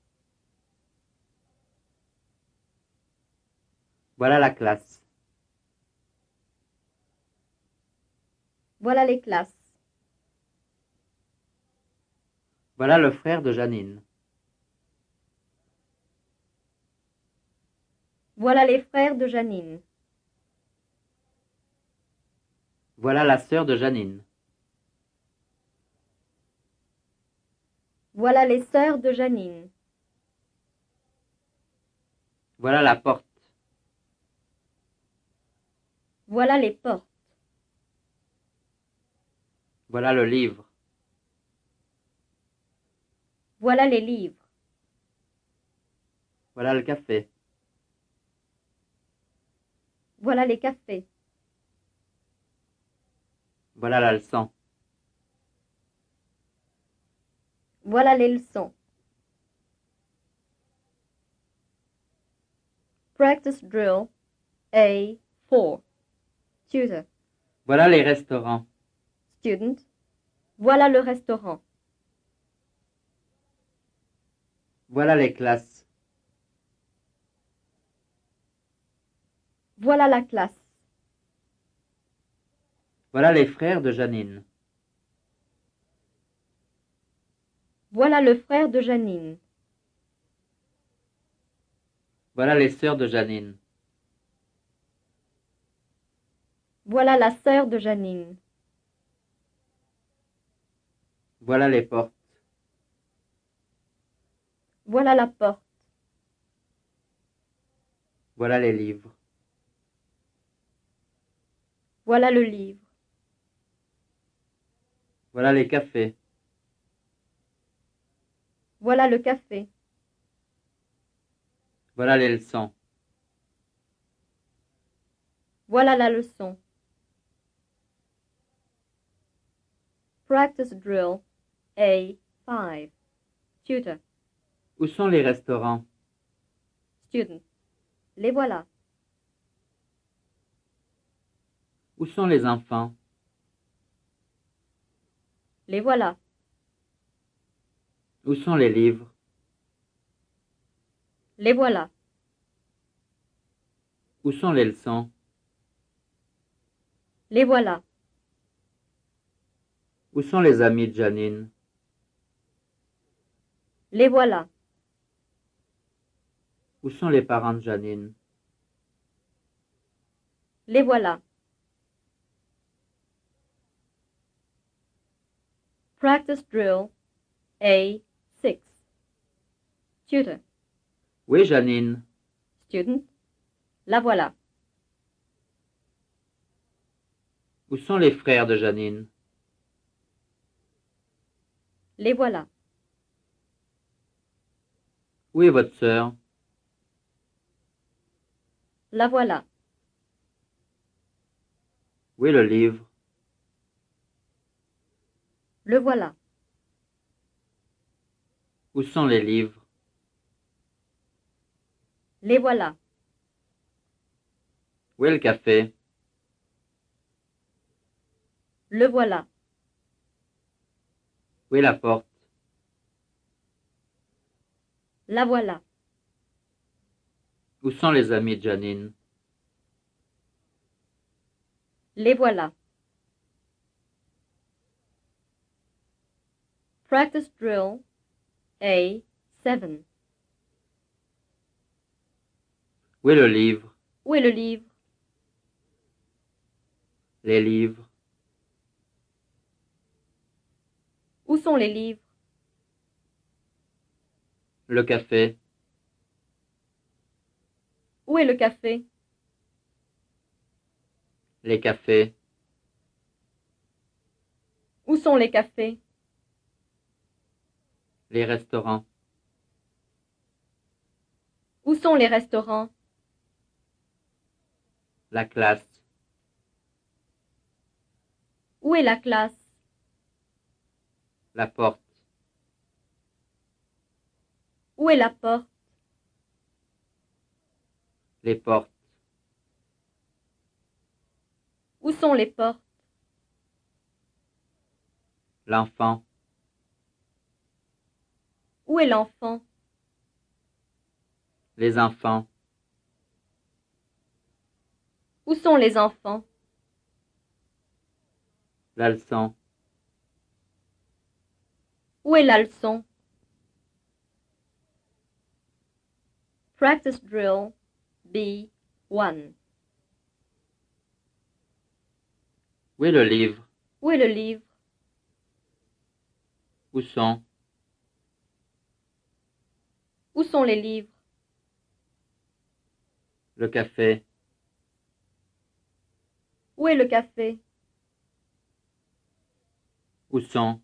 Voilà la classe. Voilà les classes. Voilà le frère de Janine. Voilà les frères de Janine. Voilà la sœur de Janine. Voilà les sœurs de Janine. Voilà la porte. Voilà les portes. Voilà le livre. Voilà les livres. Voilà le café. Voilà les cafés. Voilà la leçon. Voilà les leçons. Practice drill A four. Tutor. Voilà les restaurants. Student. Voilà le restaurant. Voilà les classes. Voilà la classe. Voilà les frères de Janine. Voilà le frère de Janine. Voilà les sœurs de Janine. Voilà la sœur de Janine. Voilà les portes. Voilà la porte. Voilà les livres. Voilà le livre. Voilà les cafés. Voilà le café. Voilà les leçons. Voilà la leçon. Practice drill A five. Tutor. Où sont les restaurants? Student. Les voilà. Où sont les enfants? Les voilà. Où sont les livres? Les voilà. Où sont les leçons? Les voilà. Où sont les amis de Janine? Les voilà. Où sont les parents de Janine? Les voilà. Practice drill A six. Tutor. Où est Janine? Student. La voilà. Où sont les frères de Janine? Les voilà. Où est votre sœur? La voilà. Où est le livre? Le voilà. Où sont les livres? Les voilà. Où est le café? Le voilà. Où est la porte? La voilà. Où sont les amis de Janine? Les voilà. Practice drill A seven. Où est le livre? Où est le livre? Les livres. Où sont les livres? Le café. Où est le café? Les cafés. Où sont les cafés? Les restaurants. Où sont les restaurants? La classe. Où est la classe? La porte. Où est la porte? Les portes. Où sont les portes? L'enfant. Où est l'enfant? Les enfants. Où sont les enfants? La leçon. Où est la leçon? Practice drill B one. Où est le livre? Où est le livre? Où sont? Où sont les livres? Le café. Où est le café? Où sont?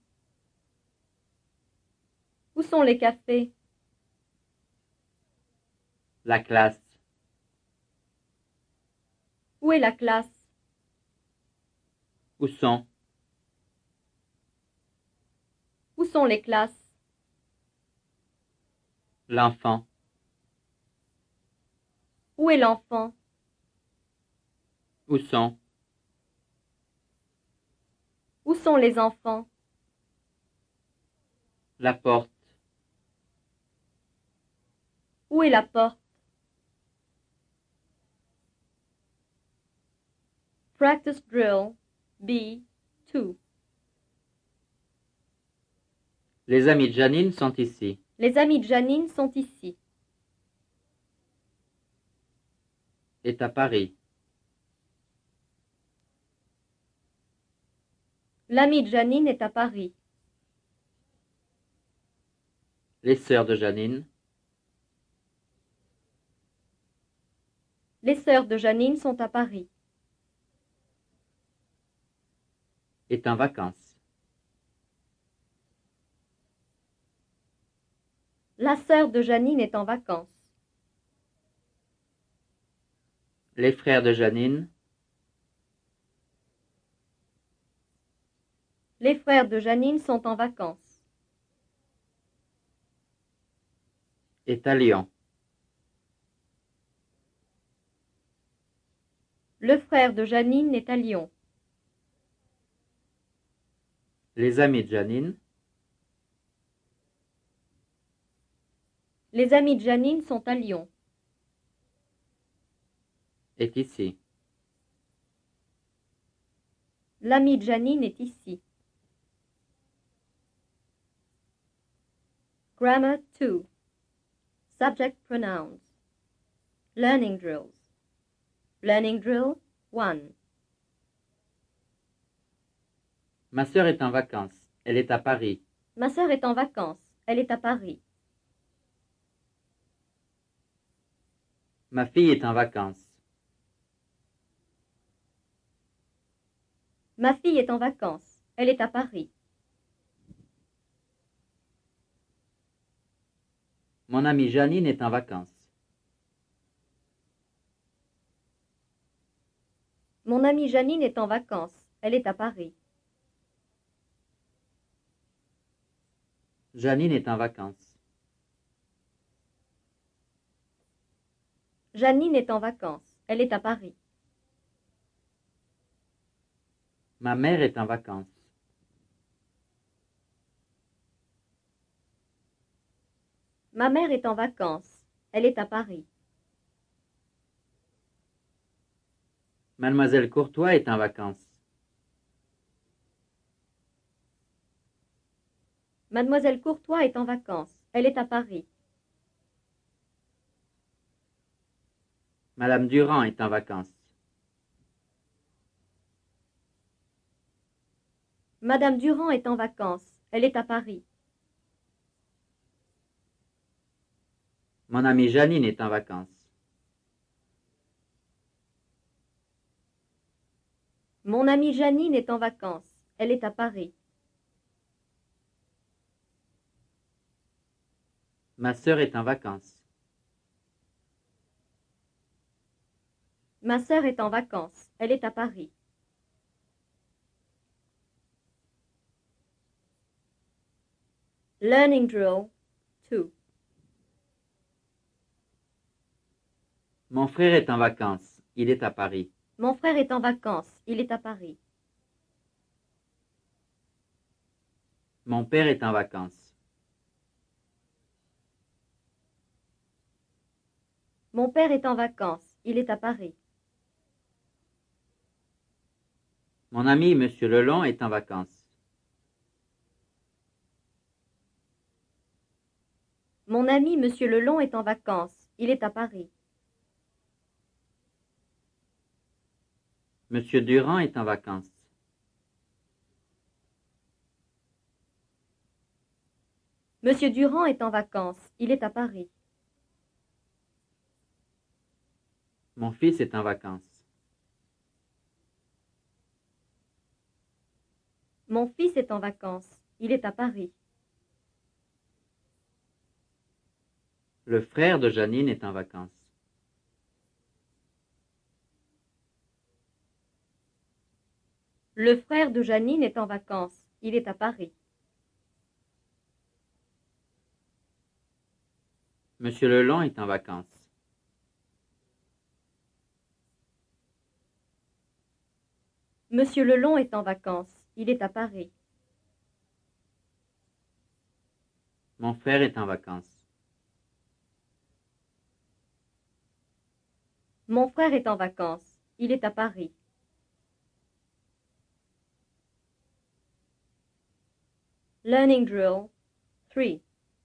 Où sont les cafés? La classe. Où est la classe? Où sont? Où sont les classes? L'enfant. Où est l'enfant? Où sont? Où sont les enfants? La porte. Où est la porte? Practice drill B two. Les amis de Janine sont ici. Les amis de Janine sont ici. Est à Paris. L'ami de Janine est à Paris. Les sœurs de Janine. Les sœurs de Janine sont à Paris. Est en vacances. La sœur de Janine est en vacances. Les frères de Janine. Les frères de Janine sont en vacances. Est à Lyon. Le frère de Janine est à Lyon. Les amis de Janine. Les amis de Janine sont à Lyon. Est ici. L'ami de Janine est ici. Grammar two. Subject pronouns. Learning drills. Learning drill one. Ma sœur est en vacances. Elle est à Paris. Ma sœur est en vacances. Elle est à Paris. Ma fille est en vacances. Ma fille est en vacances. Elle est à Paris. Mon amie Janine est en vacances. Mon amie Janine est en vacances. Elle est à Paris. Janine est en vacances. Janine est en vacances. Elle est à Paris. Ma mère est en vacances. Ma mère est en vacances. Elle est à Paris. Mademoiselle Courtois est en vacances. Mademoiselle Courtois est en vacances. Elle est à Paris. Madame Durand est en vacances. Madame Durand est en vacances. Elle est à Paris. Mon amie Janine est en vacances. Mon amie Janine est en vacances. Elle est à Paris. Ma sœur est en vacances. Ma sœur est en vacances. Elle est à Paris. Learning drill two. Mon frère est en vacances. Il est à Paris. Mon frère est en vacances. Il est à Paris. Mon père est en vacances. Mon père est en vacances. Il est à Paris. Mon ami Monsieur Lelong est en vacances. Mon ami Monsieur Lelong est en vacances. Il est à Paris. Monsieur Durand est en vacances. Monsieur Durand est en vacances. Il est à Paris. Mon fils est en vacances. Mon fils est en vacances. Il est à Paris. Le frère de Janine est en vacances. Le frère de Janine est en vacances. Il est à Paris. Monsieur Lelong est en vacances. Monsieur Lelong est en vacances. Il est à Paris. Mon frère est en vacances. Mon frère est en vacances. Il est à Paris. Learning drill three.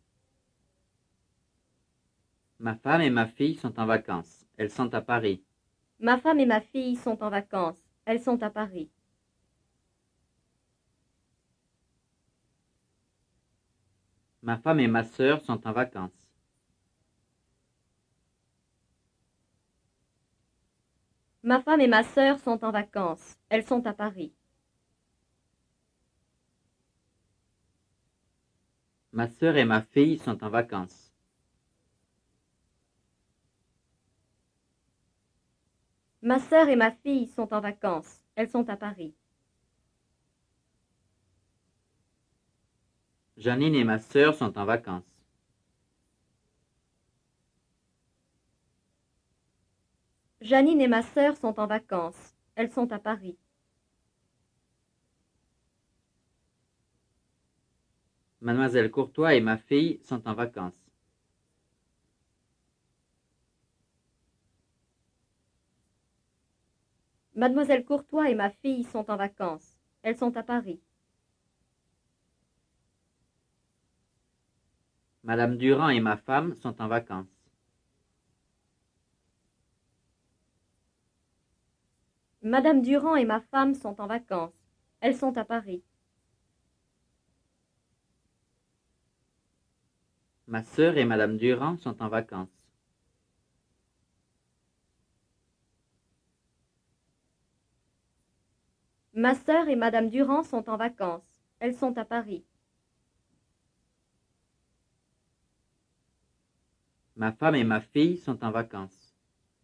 Ma femme et ma fille sont en vacances. Elles sont à Paris. Ma femme et ma fille sont en vacances. Elles sont à Paris. Ma femme et ma sœur sont en vacances. Ma femme et ma sœur sont en vacances. Elles sont à Paris. Ma sœur et ma fille sont en vacances. Ma sœur et ma fille sont en vacances. Elles sont à Paris. Janine et ma sœur sont en vacances. Janine et ma sœur sont en vacances. Elles sont à Paris. Mademoiselle Courtois et ma fille sont en vacances. Mademoiselle Courtois et ma fille sont en vacances. Elles sont à Paris. Madame Durand et ma femme sont en vacances. Madame Durand et ma femme sont en vacances. Elles sont à Paris. Ma sœur et Madame Durand sont en vacances. Ma sœur et Madame Durand sont en vacances. Elles sont à Paris. Ma femme et ma fille sont en vacances.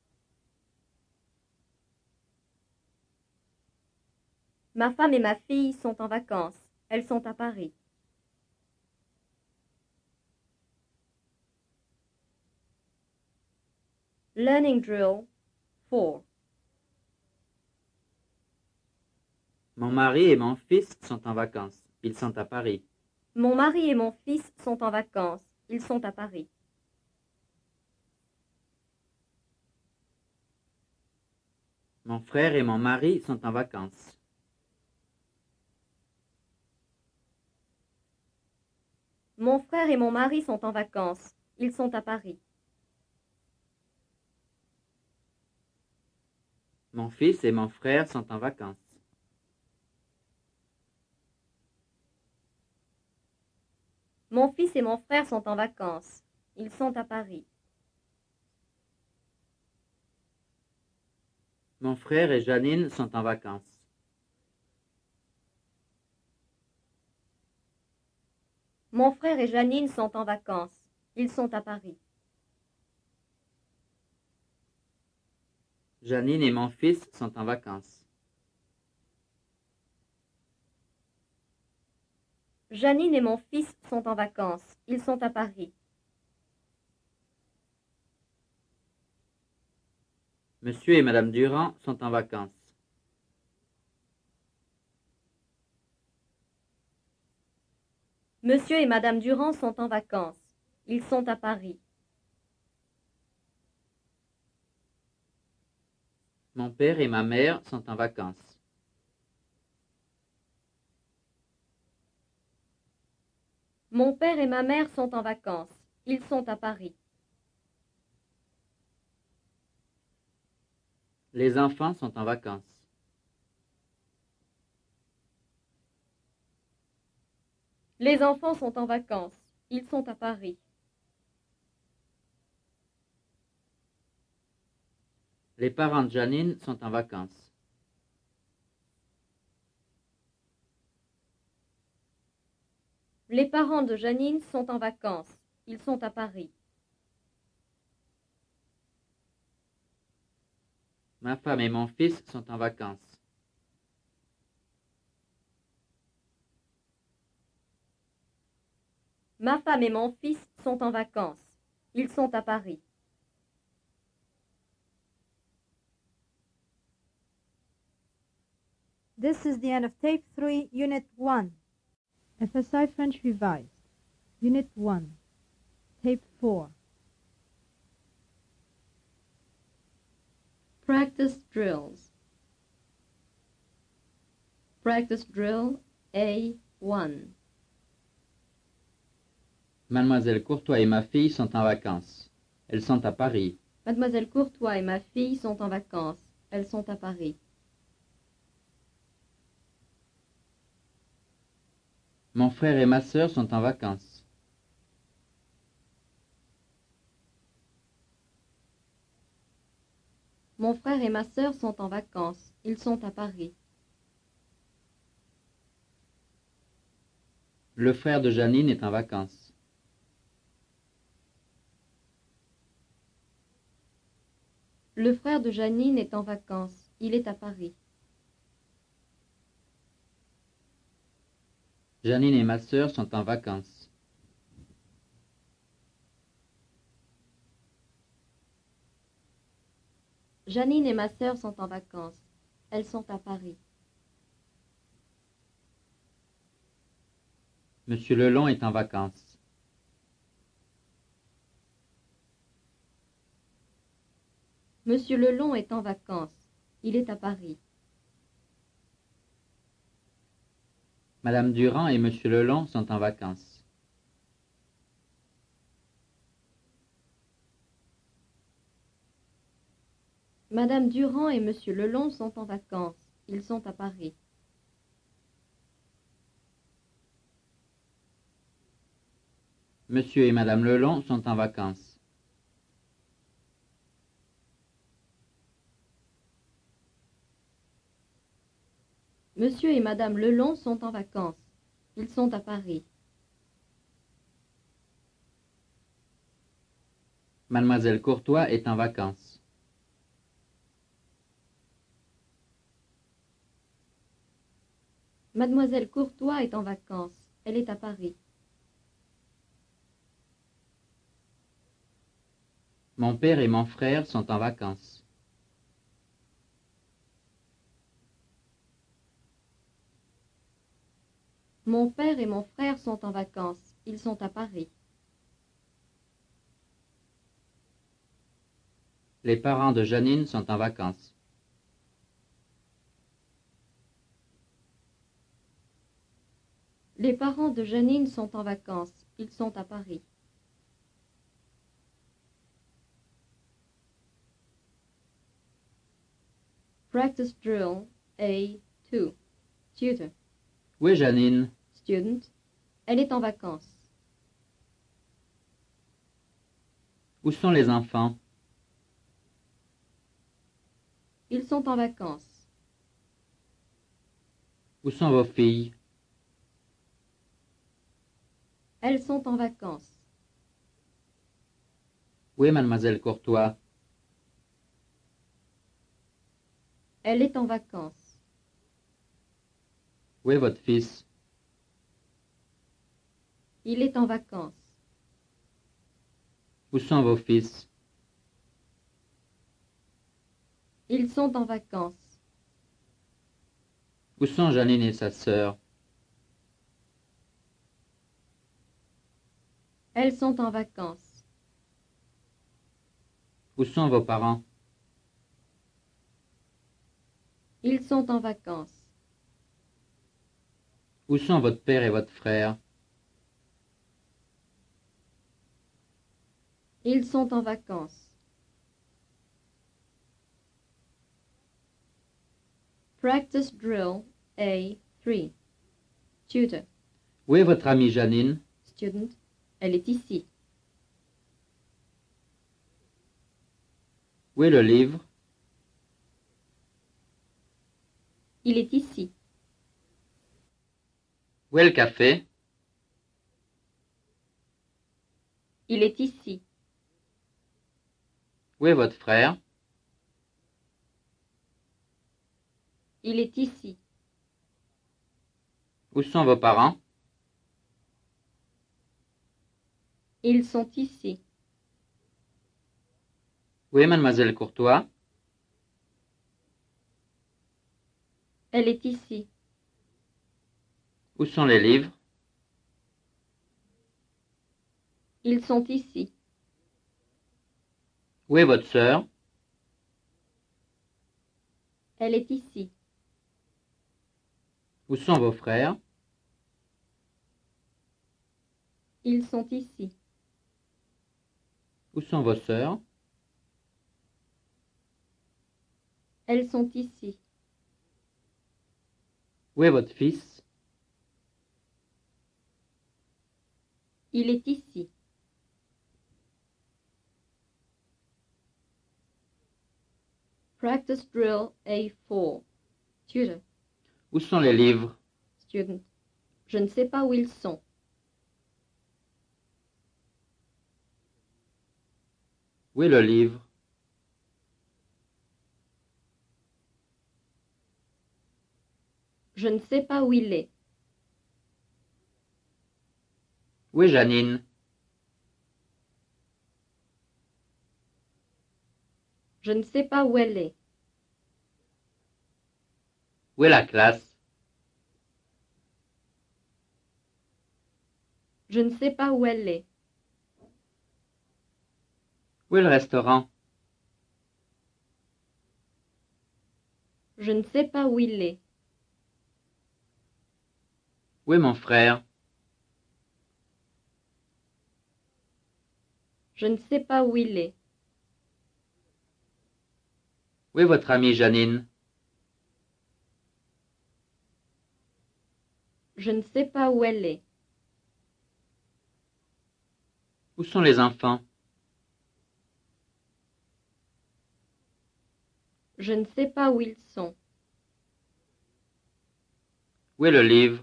Ma femme et ma fille sont en vacances. Elles sont à Paris. Learning drill four. Mon mari et mon fils sont en vacances. Ils sont à Paris. Mon mari et mon fils sont en vacances. Ils sont à Paris. Mon frère et mon mari sont en vacances. Mon frère et mon mari sont en vacances. Ils sont à Paris. Mon fils et mon frère sont en vacances. Mon fils et mon frère sont en vacances. Ils sont à Paris. Mon frère et Janine sont en vacances. Mon frère et Janine sont en vacances. Ils sont à Paris. Janine et mon fils sont en vacances. Janine et mon fils sont en vacances. Ils sont à Paris. Monsieur et Madame Durand sont en vacances. Monsieur et Madame Durand sont en vacances. Ils sont à Paris. Mon père et ma mère sont en vacances. Mon père et ma mère sont en vacances. Ils sont à Paris. Les enfants sont en vacances. Les enfants sont en vacances. Ils sont à Paris. Les parents de Janine sont en vacances. Les parents de Janine sont en vacances. Ils sont à Paris. Ma femme et mon fils sont en vacances. Ma femme et mon fils sont en vacances. Ils sont à Paris. This is the end of Tape three, Unit one. F S I French Revised. Unit one. Tape four. Practice drills. Practice drill A one. Mademoiselle Courtois et ma fille sont en vacances. Elles sont à Paris. Mademoiselle Courtois et ma fille sont en vacances. Elles sont à Paris. Mon frère et ma sœur sont en vacances. Mon frère et ma sœur sont en vacances. Ils sont à Paris. Le frère de Janine est en vacances. Le frère de Janine est en vacances. Il est à Paris. Janine et ma sœur sont en vacances. Janine et ma sœur sont en vacances. Elles sont à Paris. Monsieur Lelon est en vacances. Monsieur Lelon est en vacances. Il est à Paris. Madame Durand et Monsieur Lelon sont en vacances. Madame Durand et Monsieur Lelon sont en vacances. Ils sont à Paris. Monsieur et Madame Lelon sont en vacances. Monsieur et Madame Lelon sont en vacances. Ils sont à Paris. Mademoiselle Courtois est en vacances. Mademoiselle Courtois est en vacances. Elle est à Paris. Mon père et mon frère sont en vacances. Mon père et mon frère sont en vacances. Ils sont à Paris. Les parents de Janine sont en vacances. Les parents de Janine sont en vacances. Ils sont à Paris. Practice drill A two. Tutor. Où est Janine? Student. Elle est en vacances. Où sont les enfants? Ils sont en vacances. Où sont vos filles? Elles sont en vacances. Où est mademoiselle Courtois? Elle est en vacances. Où est votre fils? Il est en vacances. Où sont vos fils? Ils sont en vacances. Où sont Janine et sa sœur? Elles sont en vacances. Où sont vos parents? Ils sont en vacances. Où sont votre père et votre frère? Ils sont en vacances. Practice drill A three. Tutor. Où est votre amie Janine? Student. Elle est ici. Où est le livre? Il est ici. Où est le café? Il est ici. Où est votre frère? Il est ici. Où sont vos parents? Ils sont ici. Où est mademoiselle Courtois? Elle est ici. Où sont les livres? Ils sont ici. Où est votre sœur? Elle est ici. Où sont vos frères? Ils sont ici. Où sont vos sœurs? Elles sont ici. Où est votre fils? Il est ici. Practice drill A four. Tutor. Où sont les livres? Student. Je ne sais pas où ils sont. Où est le livre? Je ne sais pas où il est. Où est Janine? Je ne sais pas où elle est. Où est la classe? Je ne sais pas où elle est. Où est le restaurant? Je ne sais pas où il est. Où est mon frère? Je ne sais pas où il est. Où est votre amie Janine? Je ne sais pas où elle est. Où sont les enfants? Je ne sais pas où ils sont. Où est le livre?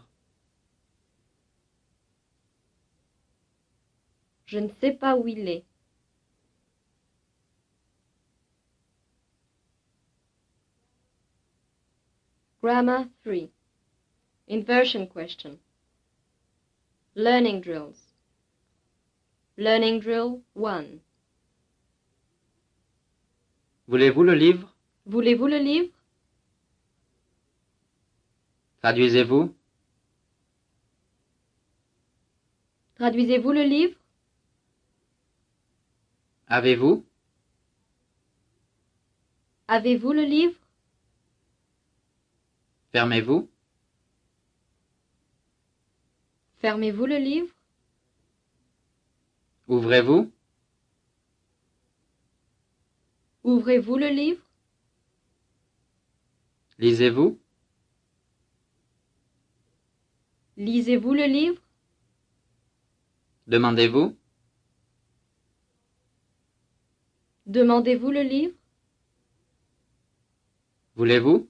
Je ne sais pas où il est. Grammar three. Inversion question. Learning drills. Learning drill one. Voulez-vous le livre? Voulez-vous le livre? Traduisez-vous? Traduisez-vous le livre? Avez-vous? Avez-vous le livre? Fermez-vous? Fermez-vous le livre? Ouvrez-vous? Ouvrez-vous le livre? Lisez-vous? Lisez-vous le livre? Demandez-vous? Demandez-vous le livre? Voulez-vous?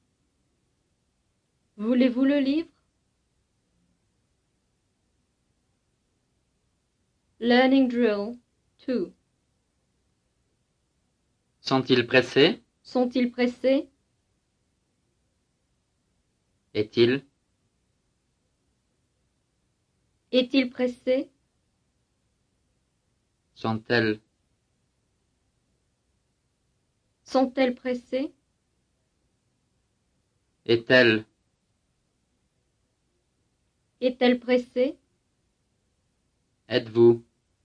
Voulez-vous le livre? Learning drill two. Sont-ils pressés? Sont-ils pressés? Est-il? Est-il pressé? Sont-elles? Sont-elles pressées? Est-elle? Est-elle pressée? Êtes-vous?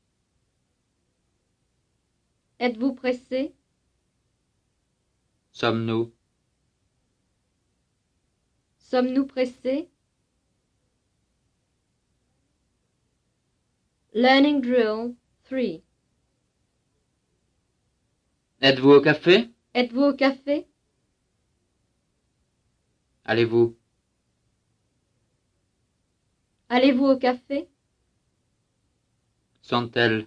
Êtes-vous pressé? Sommes-nous? Sommes-nous pressés? Learning drill three. Êtes-vous au café? Êtes-vous au café? Allez-vous? Allez-vous au café? Sont-elles?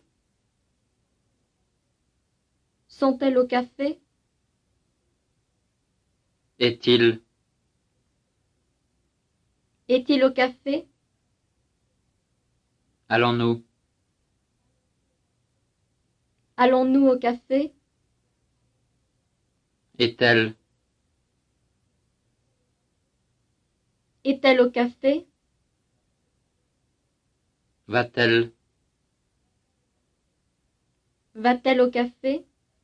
Sont-elles au café? Est-il? Est-il au café? Allons-nous? Allons-nous au café? Est-elle? Est-elle au café? Va-t-elle? Va-t-elle au café?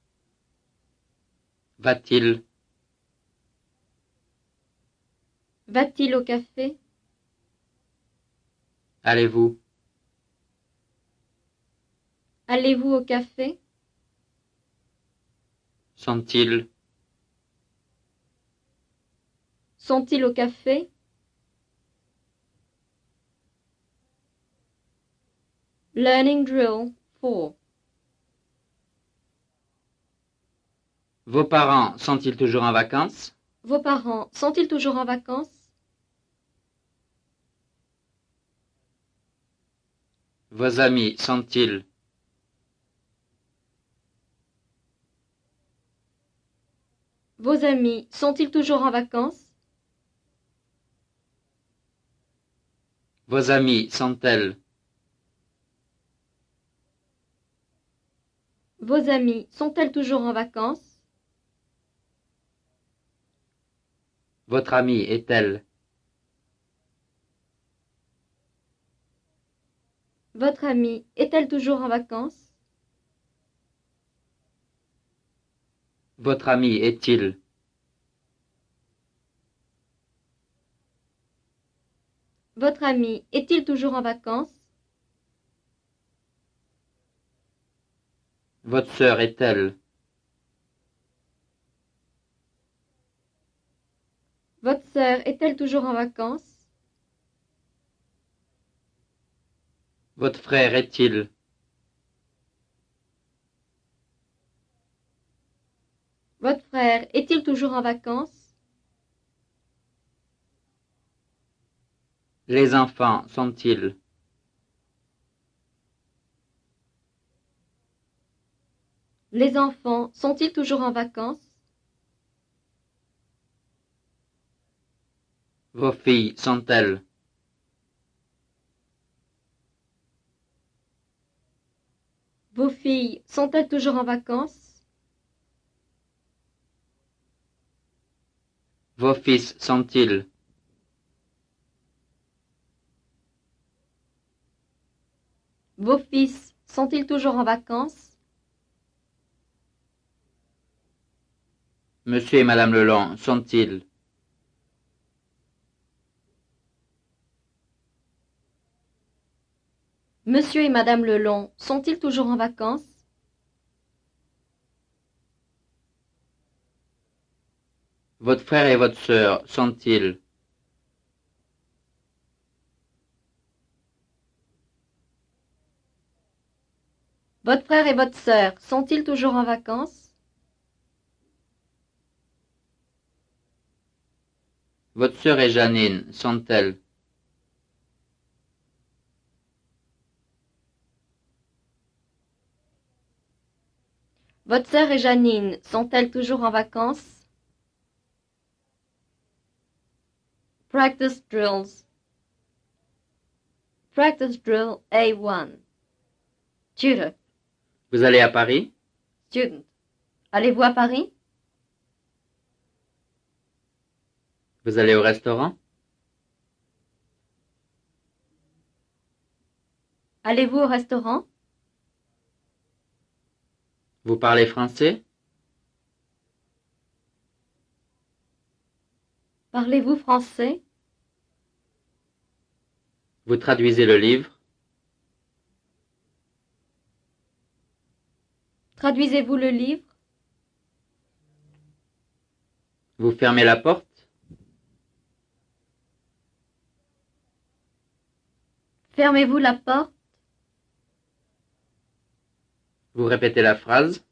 Va-t-il? Va-t-il au café? Allez-vous? Allez-vous au café? Sont-ils? Sont-ils au café? Learning drill four. Vos parents sont-ils toujours en vacances? Vos parents sont-ils toujours en vacances? Vos amis sont-ils? Vos amis sont-ils toujours en vacances? Vos amies sont-elles? Vos amies sont-elles toujours en vacances? Votre amie est-elle? Votre amie est-elle toujours en vacances? Votre ami est-il? Votre ami est-il toujours en vacances? Votre sœur est-elle? Votre sœur est-elle toujours en vacances? Votre frère est-il? Votre frère est-il toujours en vacances? Les enfants sont-ils? Les enfants sont-ils toujours en vacances? Vos filles sont-elles? Vos filles sont-elles toujours en vacances? Vos fils sont-ils? Vos fils sont-ils toujours en vacances? Monsieur et Madame Lelong sont-ils? Monsieur et Madame Lelong sont-ils toujours en vacances? Votre frère et votre sœur sont-ils? Votre frère et votre sœur sont-ils toujours en vacances? Votre sœur et Janine sont-elles? Votre sœur et Janine sont-elles toujours en vacances? Practice drills. Practice drill A one. Tutor. Vous allez à Paris? Student. Allez-vous à Paris? Vous allez au restaurant? Allez-vous au restaurant? Vous parlez français? Parlez-vous français? Vous traduisez le livre? Traduisez-vous le livre? Vous fermez la porte? Fermez-vous la porte? Vous répétez la phrase?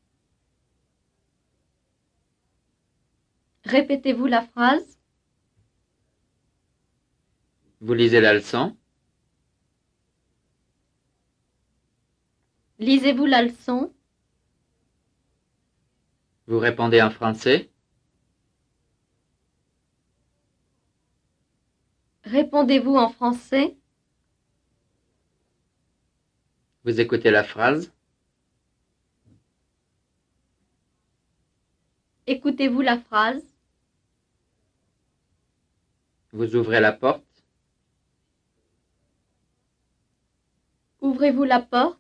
Répétez-vous la phrase? Vous lisez la leçon? Lisez-vous la leçon? Vous répondez en français? Répondez-vous en français? Vous écoutez la phrase? Écoutez-vous la phrase? Vous ouvrez la porte? Ouvrez-vous la porte?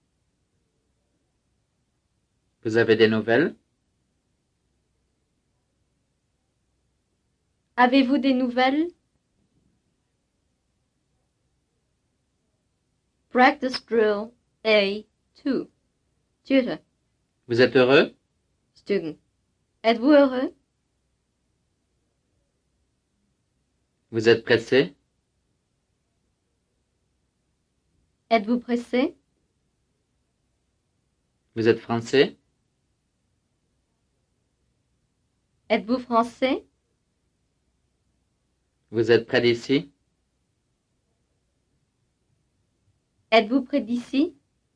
Vous avez des nouvelles? Avez-vous des nouvelles? Practice drill A two. Tutor. Vous êtes heureux? Student. Êtes-vous heureux? Vous êtes pressé? Êtes-vous pressé? Vous êtes français? Êtes-vous français? Vous êtes près d'ici? Êtes-vous près d'ici?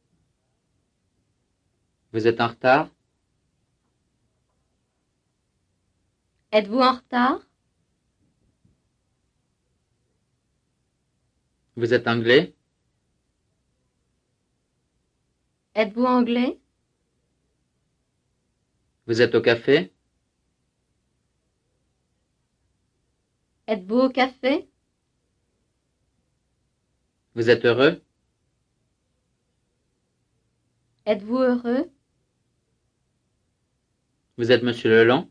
Vous êtes en retard? Êtes-vous en retard? Vous êtes anglais? Êtes-vous anglais? Vous êtes au café? Êtes-vous au café? Vous êtes heureux? Êtes-vous heureux? Vous êtes monsieur Lelong?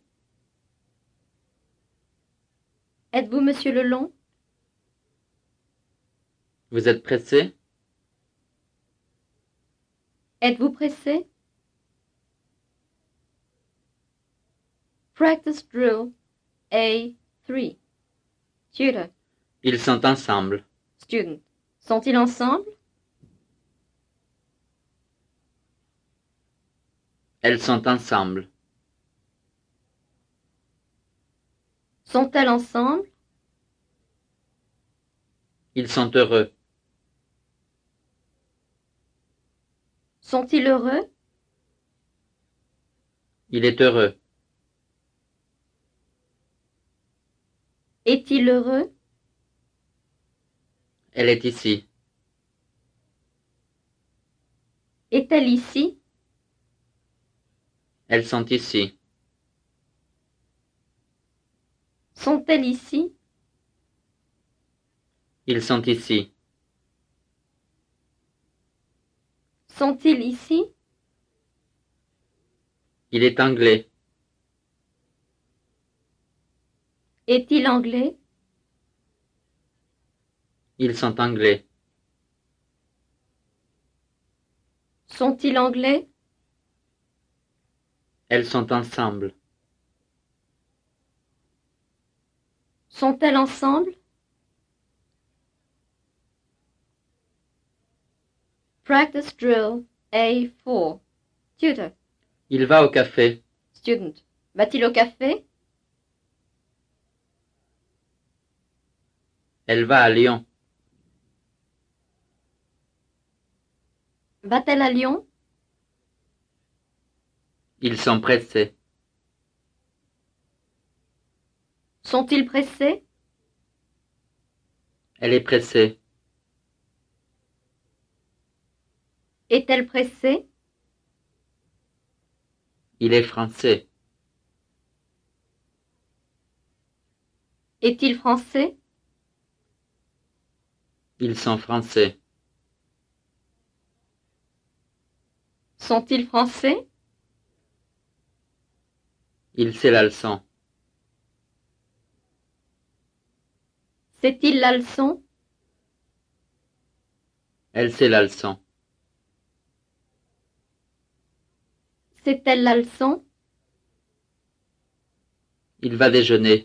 Êtes-vous monsieur Lelong? Vous êtes pressé? Êtes-vous pressé? Practice drill A three. Tutor. Ils sont ensemble. Student. Sont-ils ensemble? Elles sont ensemble. Sont-elles ensemble? Ils sont heureux. Sont-ils heureux? Il est heureux. Est-il heureux? Elle est ici. Est-elle ici? Elles sont ici. Sont-elles ici? Ils sont ici. Sont-ils ici? Il est anglais. Est-il anglais? Ils sont anglais. Sont-ils anglais? Elles sont ensemble. Sont-elles ensemble? Practice drill A four. Tutor. Il va au café. Student. Va-t-il au café? Elle va à Lyon. Va-t-elle à Lyon? Ils sont pressés. Sont-ils pressés? Elle est pressée. Est-elle pressée? Il est français. Est-il français? Ils sont français. Sont-ils français? Il sait la leçon. Sait-il la leçon? Elle sait la leçon. Sait-elle la leçon? Il va déjeuner.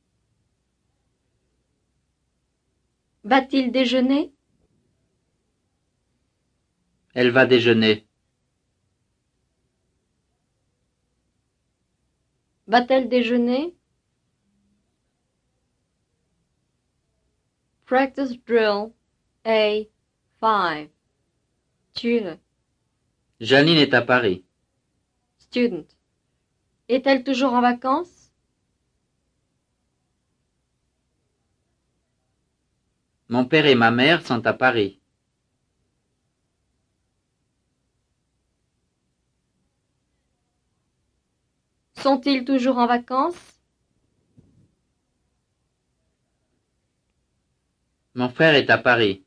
Va-t-il déjeuner? Elle va déjeuner. Va-t-elle déjeuner? Practice drill A five. Tutor. Janine est à Paris. Student. Est-elle toujours en vacances? Mon père et ma mère sont à Paris. Sont-ils toujours en vacances? Mon frère est à Paris.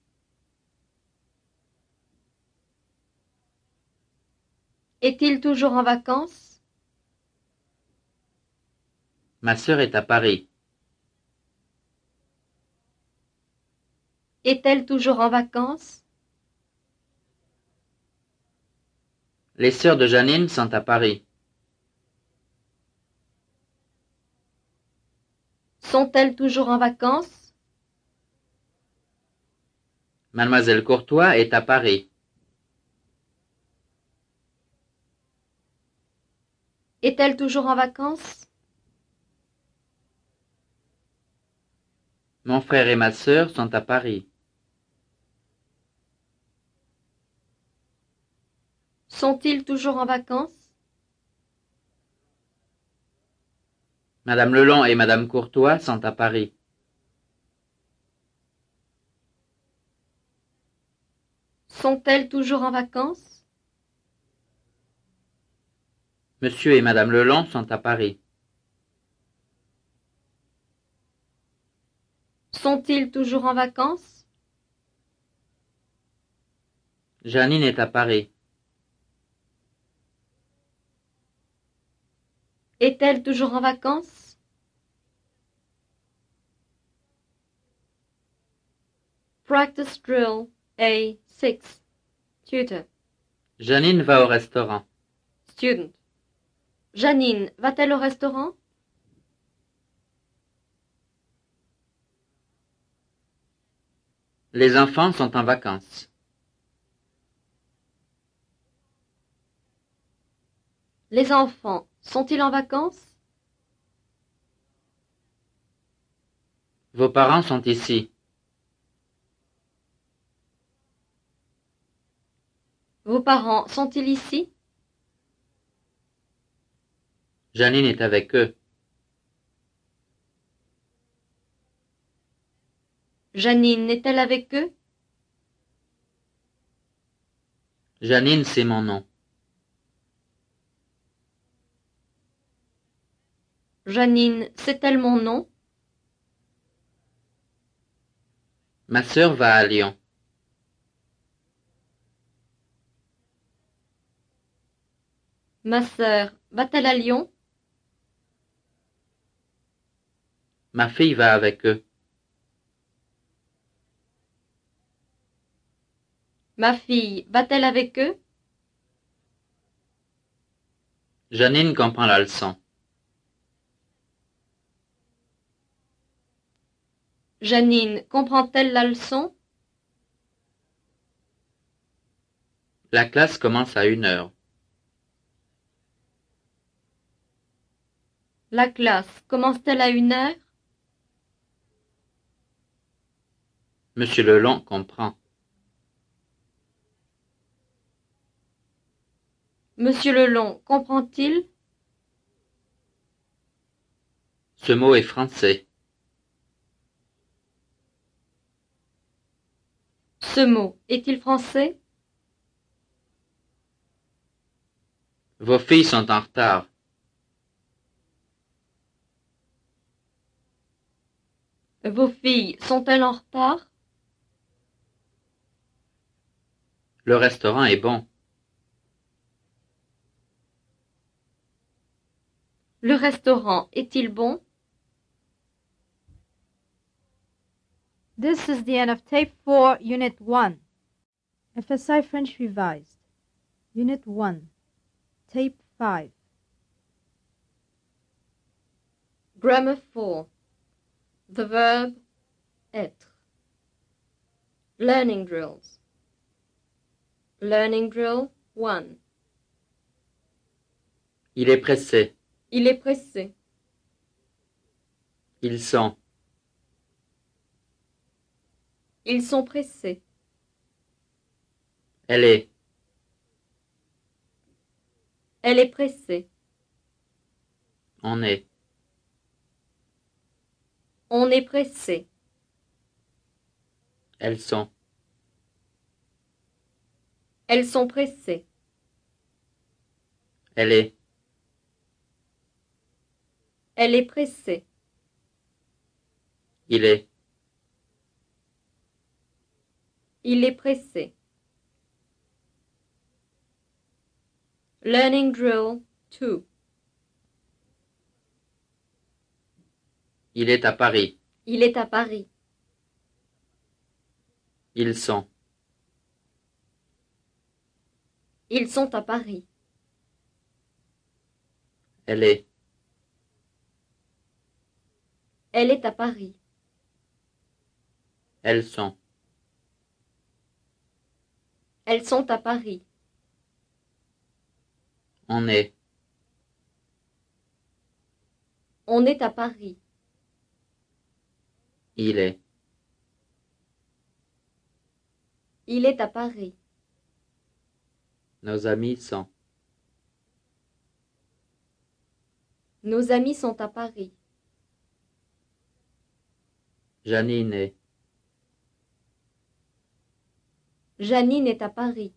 Est-il toujours en vacances? Ma sœur est à Paris. Est-elle toujours en vacances? Les sœurs de Janine sont à Paris. Sont-elles toujours en vacances? Mademoiselle Courtois est à Paris. Est-elle toujours en vacances? Mon frère et ma sœur sont à Paris. Sont-ils toujours en vacances? Madame Lelon et Madame Courtois sont à Paris. Sont-elles toujours en vacances? Monsieur et Madame Lelon sont à Paris. Sont-ils toujours en vacances? Janine est à Paris. Est-elle toujours en vacances? Practice drill A six. Tutor. Janine va au restaurant. Student. Janine va-t-elle au restaurant? Les enfants sont en vacances. Les enfants sont-ils en vacances? Vos parents sont ici. Vos parents sont-ils ici? Janine est avec eux. Janine est-elle avec eux? Janine, c'est mon nom. Janine, c'est-elle mon nom? Ma sœur va à Lyon. Ma sœur va-t-elle à Lyon? Ma fille va avec eux. Ma fille va-t-elle avec eux? Janine comprend la leçon. Janine comprend-elle la leçon? La classe commence à une heure. La classe commence-t-elle à une heure? Monsieur Lelon comprend. Monsieur Lelon comprend-il? Ce mot est français. Ce mot est-il français? Vos filles sont en retard. Vos filles sont-elles en retard? Le restaurant est bon. Le restaurant est-il bon? This is the end of Tape four, Unit one. F S I French Revised. Unit one. Tape five. Grammar four. The verb être. Learning drills. Learning drill one. Il est pressé. Il est pressé. Ils sont. Ils sont pressés. Elle est. Elle est pressée. On est. On est pressé. Elles sont. Elles sont pressées. Elle est. Elle est pressée. Il est. Il est pressé. Learning drill two. Il est à Paris. Il est à Paris. Ils sont. Ils sont à Paris. Elle est. Elle est à Paris. Elles sont. Elles sont à Paris. On est. On est à Paris. Il est. Il est à Paris. Nos amis sont. Nos amis sont à Paris. Janine est. Janine est à Paris.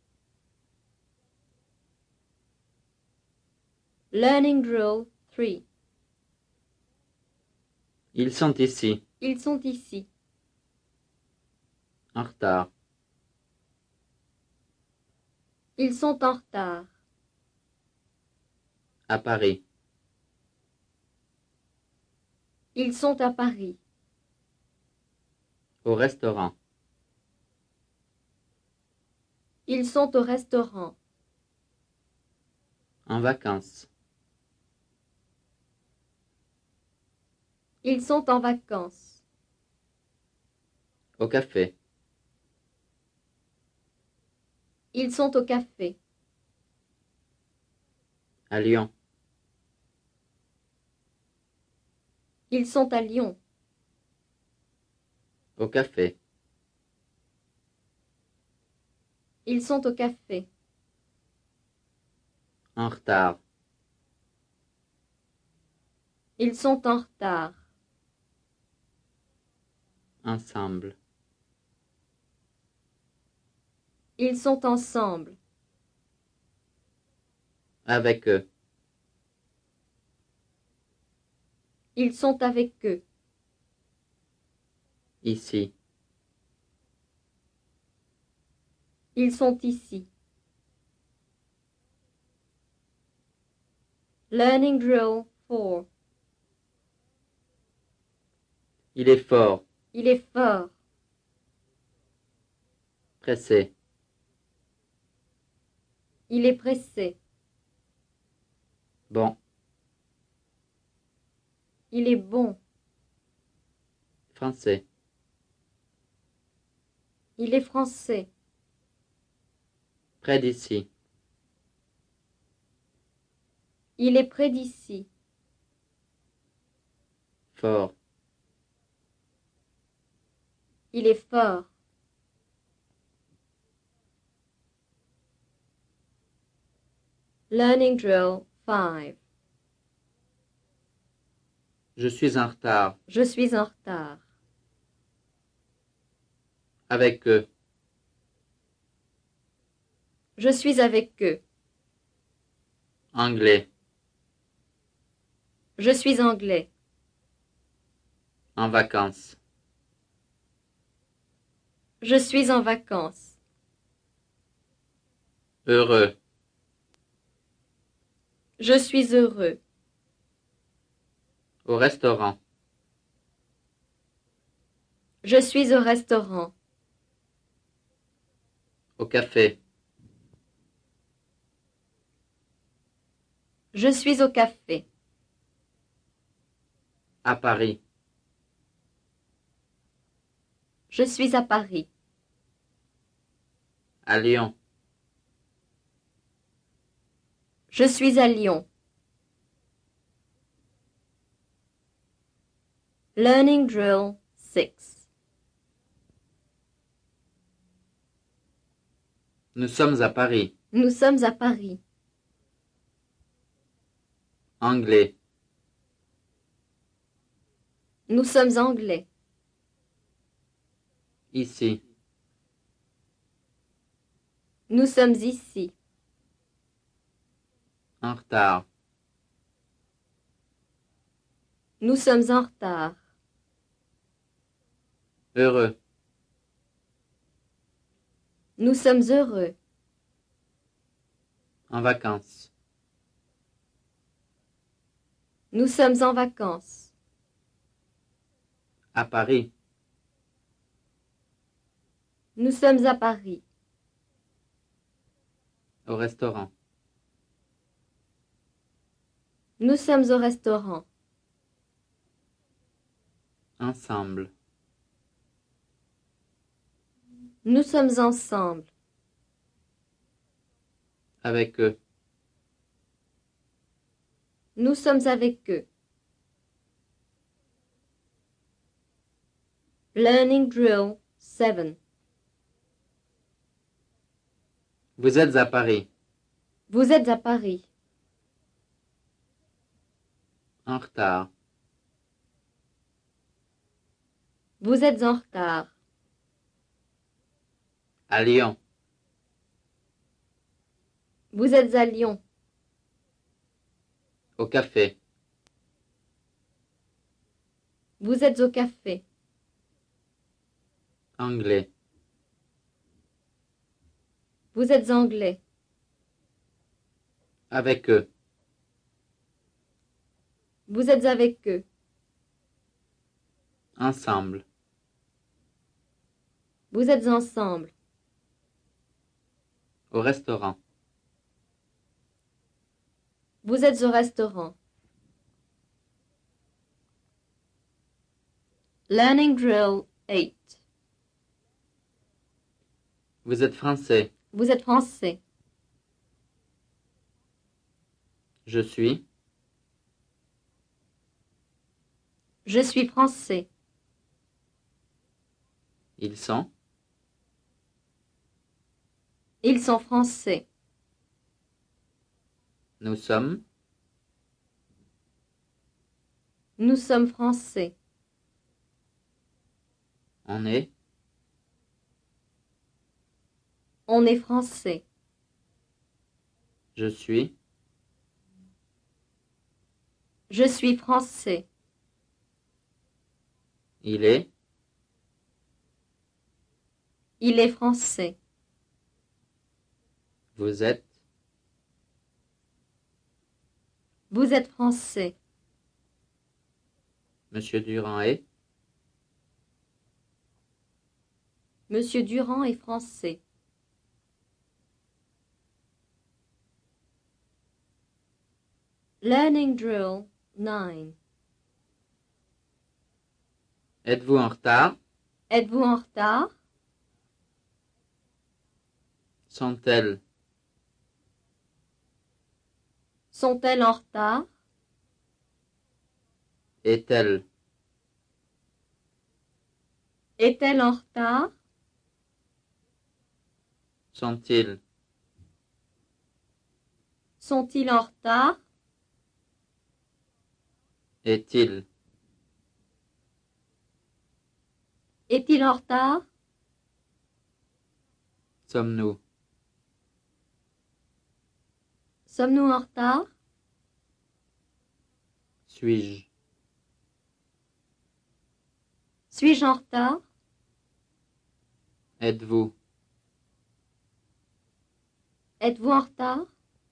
Learning drill three. Ils sont ici. Ils sont ici. En retard. Ils sont en retard. À Paris. Ils sont à Paris. Au restaurant. Ils sont au restaurant. En vacances. Ils sont en vacances. Au café. Ils sont au café. À Lyon. Ils sont à Lyon. Au café. Ils sont au café. En retard. Ils sont en retard. Ensemble. Ils sont ensemble. Avec eux. Ils sont avec eux. Ici. Ils sont ici. Learning drill four. Il est fort. Il est fort. Pressé. Il est pressé. Bon. Il est bon. Français. Il est français. Près d'ici. Il est près d'ici. Fort. Il est fort. Learning drill five. Je suis en retard. Je suis en retard. Avec eux. Je suis avec eux. Anglais. Je suis anglais. En vacances. Je suis en vacances. Heureux. Je suis heureux. Au restaurant. Je suis au restaurant. Au café. Je suis au café. À Paris. Je suis à Paris. À Lyon. Je suis à Lyon. Learning drill six. Nous sommes à Paris. Nous sommes à Paris. Anglais. Nous sommes anglais. Ici. Nous sommes ici. En retard. Nous sommes en retard. Heureux. Nous sommes heureux. En vacances. Nous sommes en vacances. À Paris. Nous sommes à Paris. Au restaurant. Nous sommes au restaurant. Ensemble. Nous sommes ensemble. Avec eux. Nous sommes avec eux. Learning drill seven. Vous êtes à Paris. Vous êtes à Paris. En retard. Vous êtes en retard. À Lyon. Vous êtes à Lyon. Au café. Vous êtes au café. Anglais. Vous êtes anglais. Avec eux. Vous êtes avec eux. Ensemble. Vous êtes ensemble. Au restaurant. Vous êtes au restaurant. Learning drill eight. Vous êtes français. Vous êtes français. Je suis. Je suis français. Ils sont. Ils sont français. Nous sommes. Nous sommes français. On est. On est français. Je suis. Je suis français. Il est. Il est français. Vous êtes. Vous êtes français. Monsieur Durand est. Monsieur Durand est français. Learning drill nine. Êtes-vous en retard? Êtes-vous en retard? Sont-elles? Sont-elles en retard? Est-elle? Est-elle en retard? Sont-ils? Sont-ils en retard? Est-il? Est-il en retard? Sommes-nous? Sommes-nous en retard? Suis-je? Suis-je en retard? Êtes-vous? Êtes-vous en retard?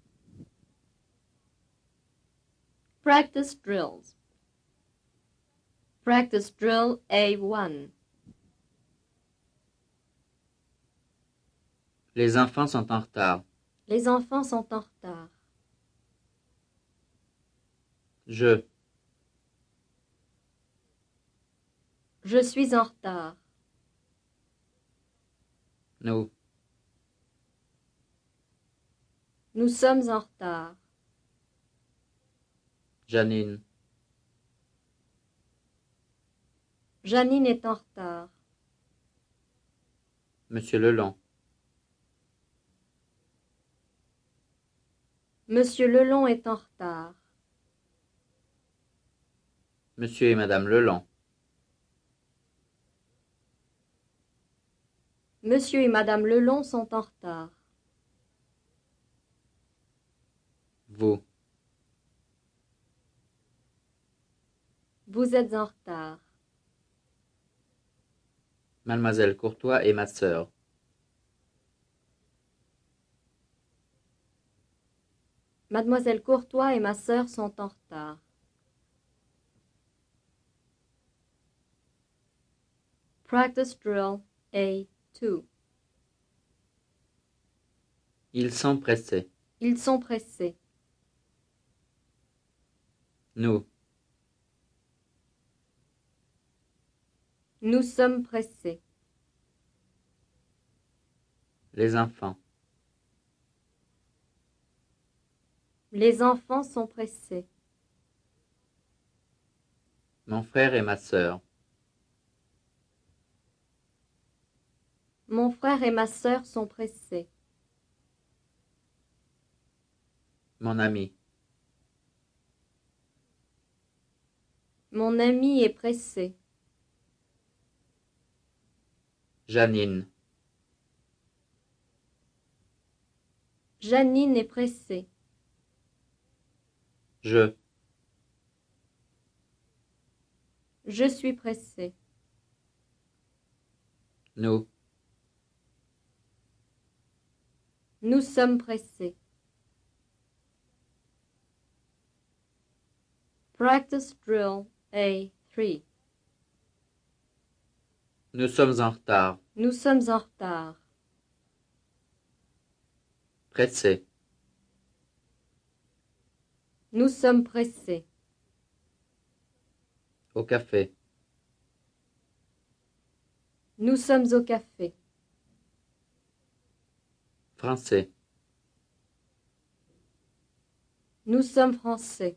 Practice drills. Practice drill A one. Les enfants sont en retard. Les enfants sont en retard. Je. Je suis en retard. Nous. Nous sommes en retard. Janine. Janine est en retard. Monsieur Lelon. Monsieur Lelon est en retard. Monsieur et Madame Lelon. Monsieur et Madame Lelon sont en retard. Vous. Vous êtes en retard. Mademoiselle Courtois et ma sœur. Mademoiselle Courtois et ma sœur sont en retard. Practice drill A two. Ils sont pressés. Ils sont pressés. Nous. Nous sommes pressés. Les enfants. Les enfants sont pressés. Mon frère et ma sœur. Mon frère et ma sœur sont pressés. Mon ami. Mon ami est pressé. Janine. Janine est pressée. Je. Je suis pressé. Nous. Nous sommes pressés. Practice drill A three. Nous sommes en retard. Nous sommes en retard. Pressés. Nous sommes pressés. Au café. Nous sommes au café. Français. Nous sommes français.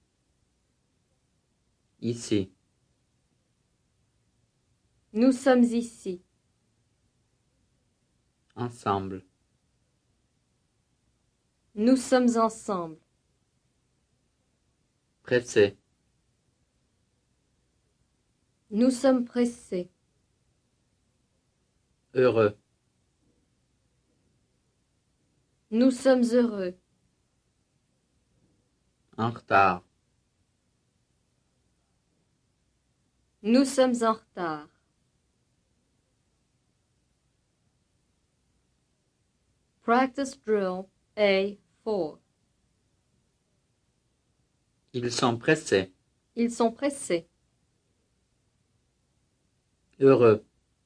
Ici. Nous sommes ici. Ensemble. Nous sommes ensemble. Pressés. Nous sommes pressés. Heureux. Nous sommes heureux. En retard. Nous sommes en retard. Practice drill A four. Ils sont pressés. Ils sont pressés. Heureux.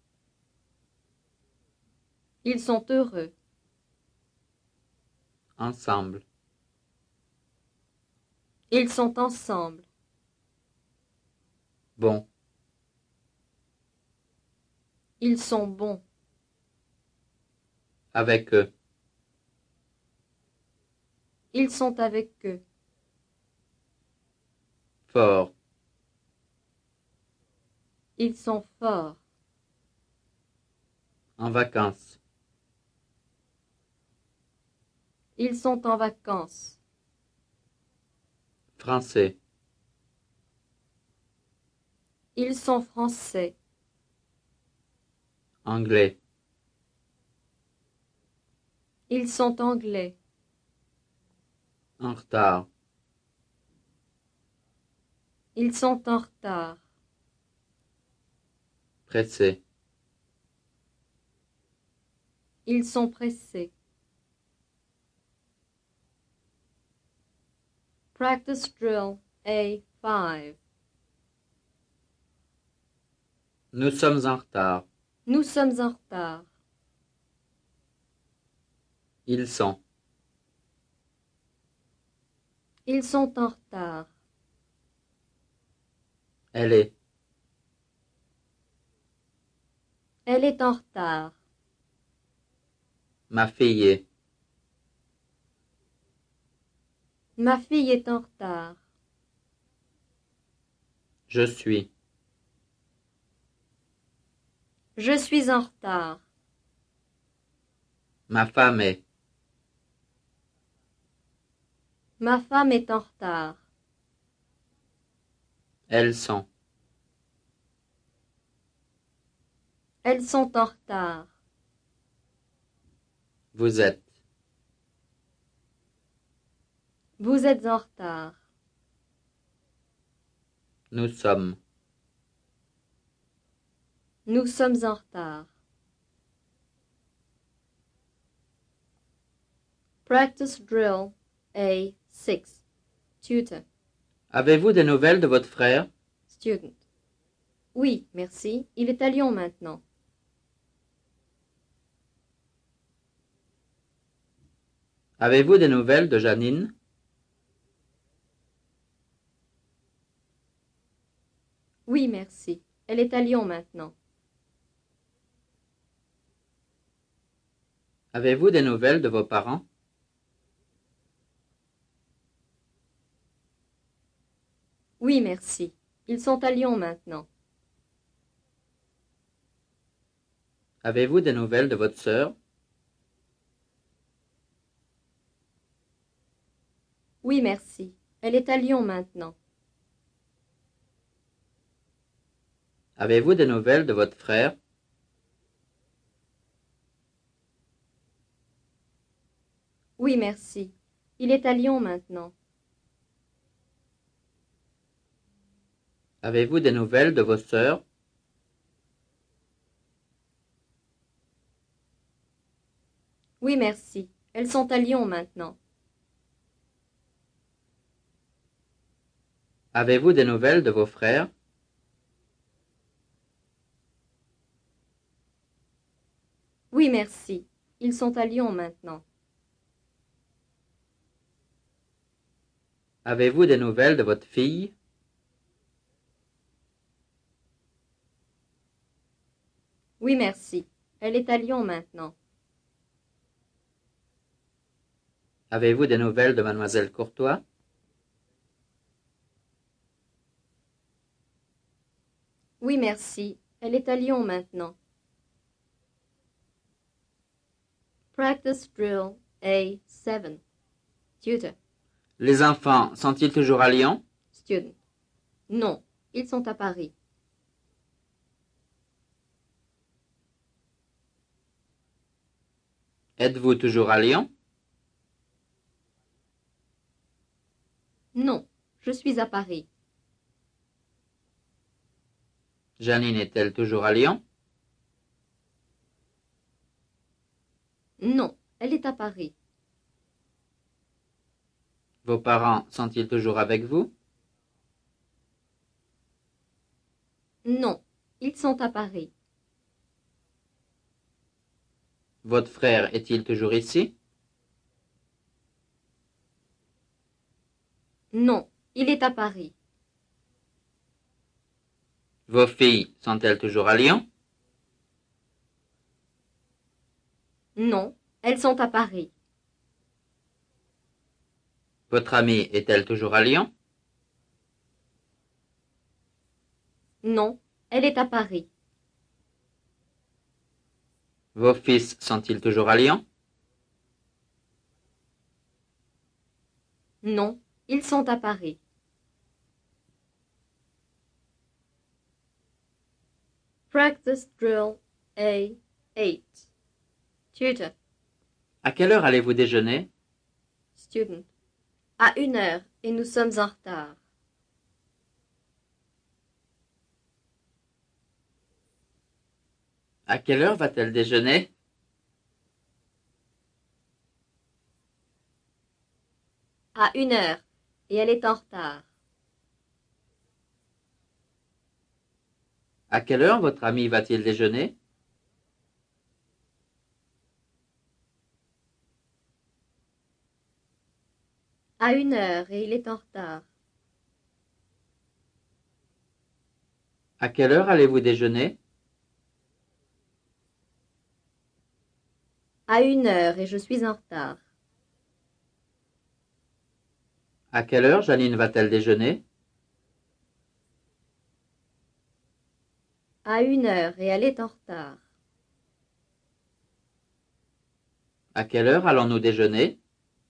Ils sont heureux. Ensemble. Ils sont ensemble. Bon. Ils sont bons. Avec eux. Ils sont avec eux. Fort. Ils sont forts. En vacances. Ils sont en vacances. Français. Ils sont français. Anglais. Ils sont anglais. En retard. Ils sont en retard. Pressé. Ils sont pressés. Practice drill A five. Nous sommes en retard. Nous sommes en retard. Ils sont. Ils sont en retard. Elle est. Elle est en retard. Ma fille est. Ma fille est en retard. Je suis. Je suis en retard. Ma femme est. Ma femme est en retard. Elles sont. Elles sont en retard. Vous êtes. Vous êtes en retard. Nous sommes. Nous sommes en retard. Practice drill A six. Tutor. Avez-vous des nouvelles de votre frère? Student. Oui, merci. Il est à Lyon maintenant. Avez-vous des nouvelles de Janine? Oui, merci. Elle est à Lyon maintenant. Avez-vous des nouvelles de vos parents? Oui, merci. Ils sont à Lyon maintenant. Avez-vous des nouvelles de votre sœur? Oui, merci. Elle est à Lyon maintenant. Avez-vous des nouvelles de votre frère? Oui, merci. Il est à Lyon maintenant. Avez-vous des nouvelles de vos sœurs? Oui, merci. Elles sont à Lyon maintenant. Avez-vous des nouvelles de vos frères? Oui, merci. Ils sont à Lyon maintenant. Avez-vous des nouvelles de votre fille? Oui, merci. Elle est à Lyon maintenant. Avez-vous des nouvelles de mademoiselle Courtois? Oui, merci. Elle est à Lyon maintenant. Practice drill A seven. Tutor. Les enfants sont-ils toujours à Lyon? Student. Non, ils sont à Paris. Êtes-vous toujours à Lyon? Non, je suis à Paris. Janine est-elle toujours à Lyon? Non, elle est à Paris. Vos parents sont-ils toujours avec vous? Non, ils sont à Paris. Votre frère est-il toujours ici? Non, il est à Paris. Vos filles sont-elles toujours à Lyon? Non, elles sont à Paris. Votre amie est-elle toujours à Lyon? Non, elle est à Paris. Vos fils sont-ils toujours à Lyon? Non, ils sont à Paris. Practice drill A eight. Tutor. À quelle heure allez-vous déjeuner? Student. À une heure, et nous sommes en retard. À quelle heure va-t-elle déjeuner? À une heure, et elle est en retard. À quelle heure votre ami va-t-il déjeuner? À une heure, et il est en retard. À quelle heure allez-vous déjeuner? À une heure, et je suis en retard. À quelle heure Janine va-t-elle déjeuner? À une heure, et elle est en retard. À quelle heure allons-nous déjeuner?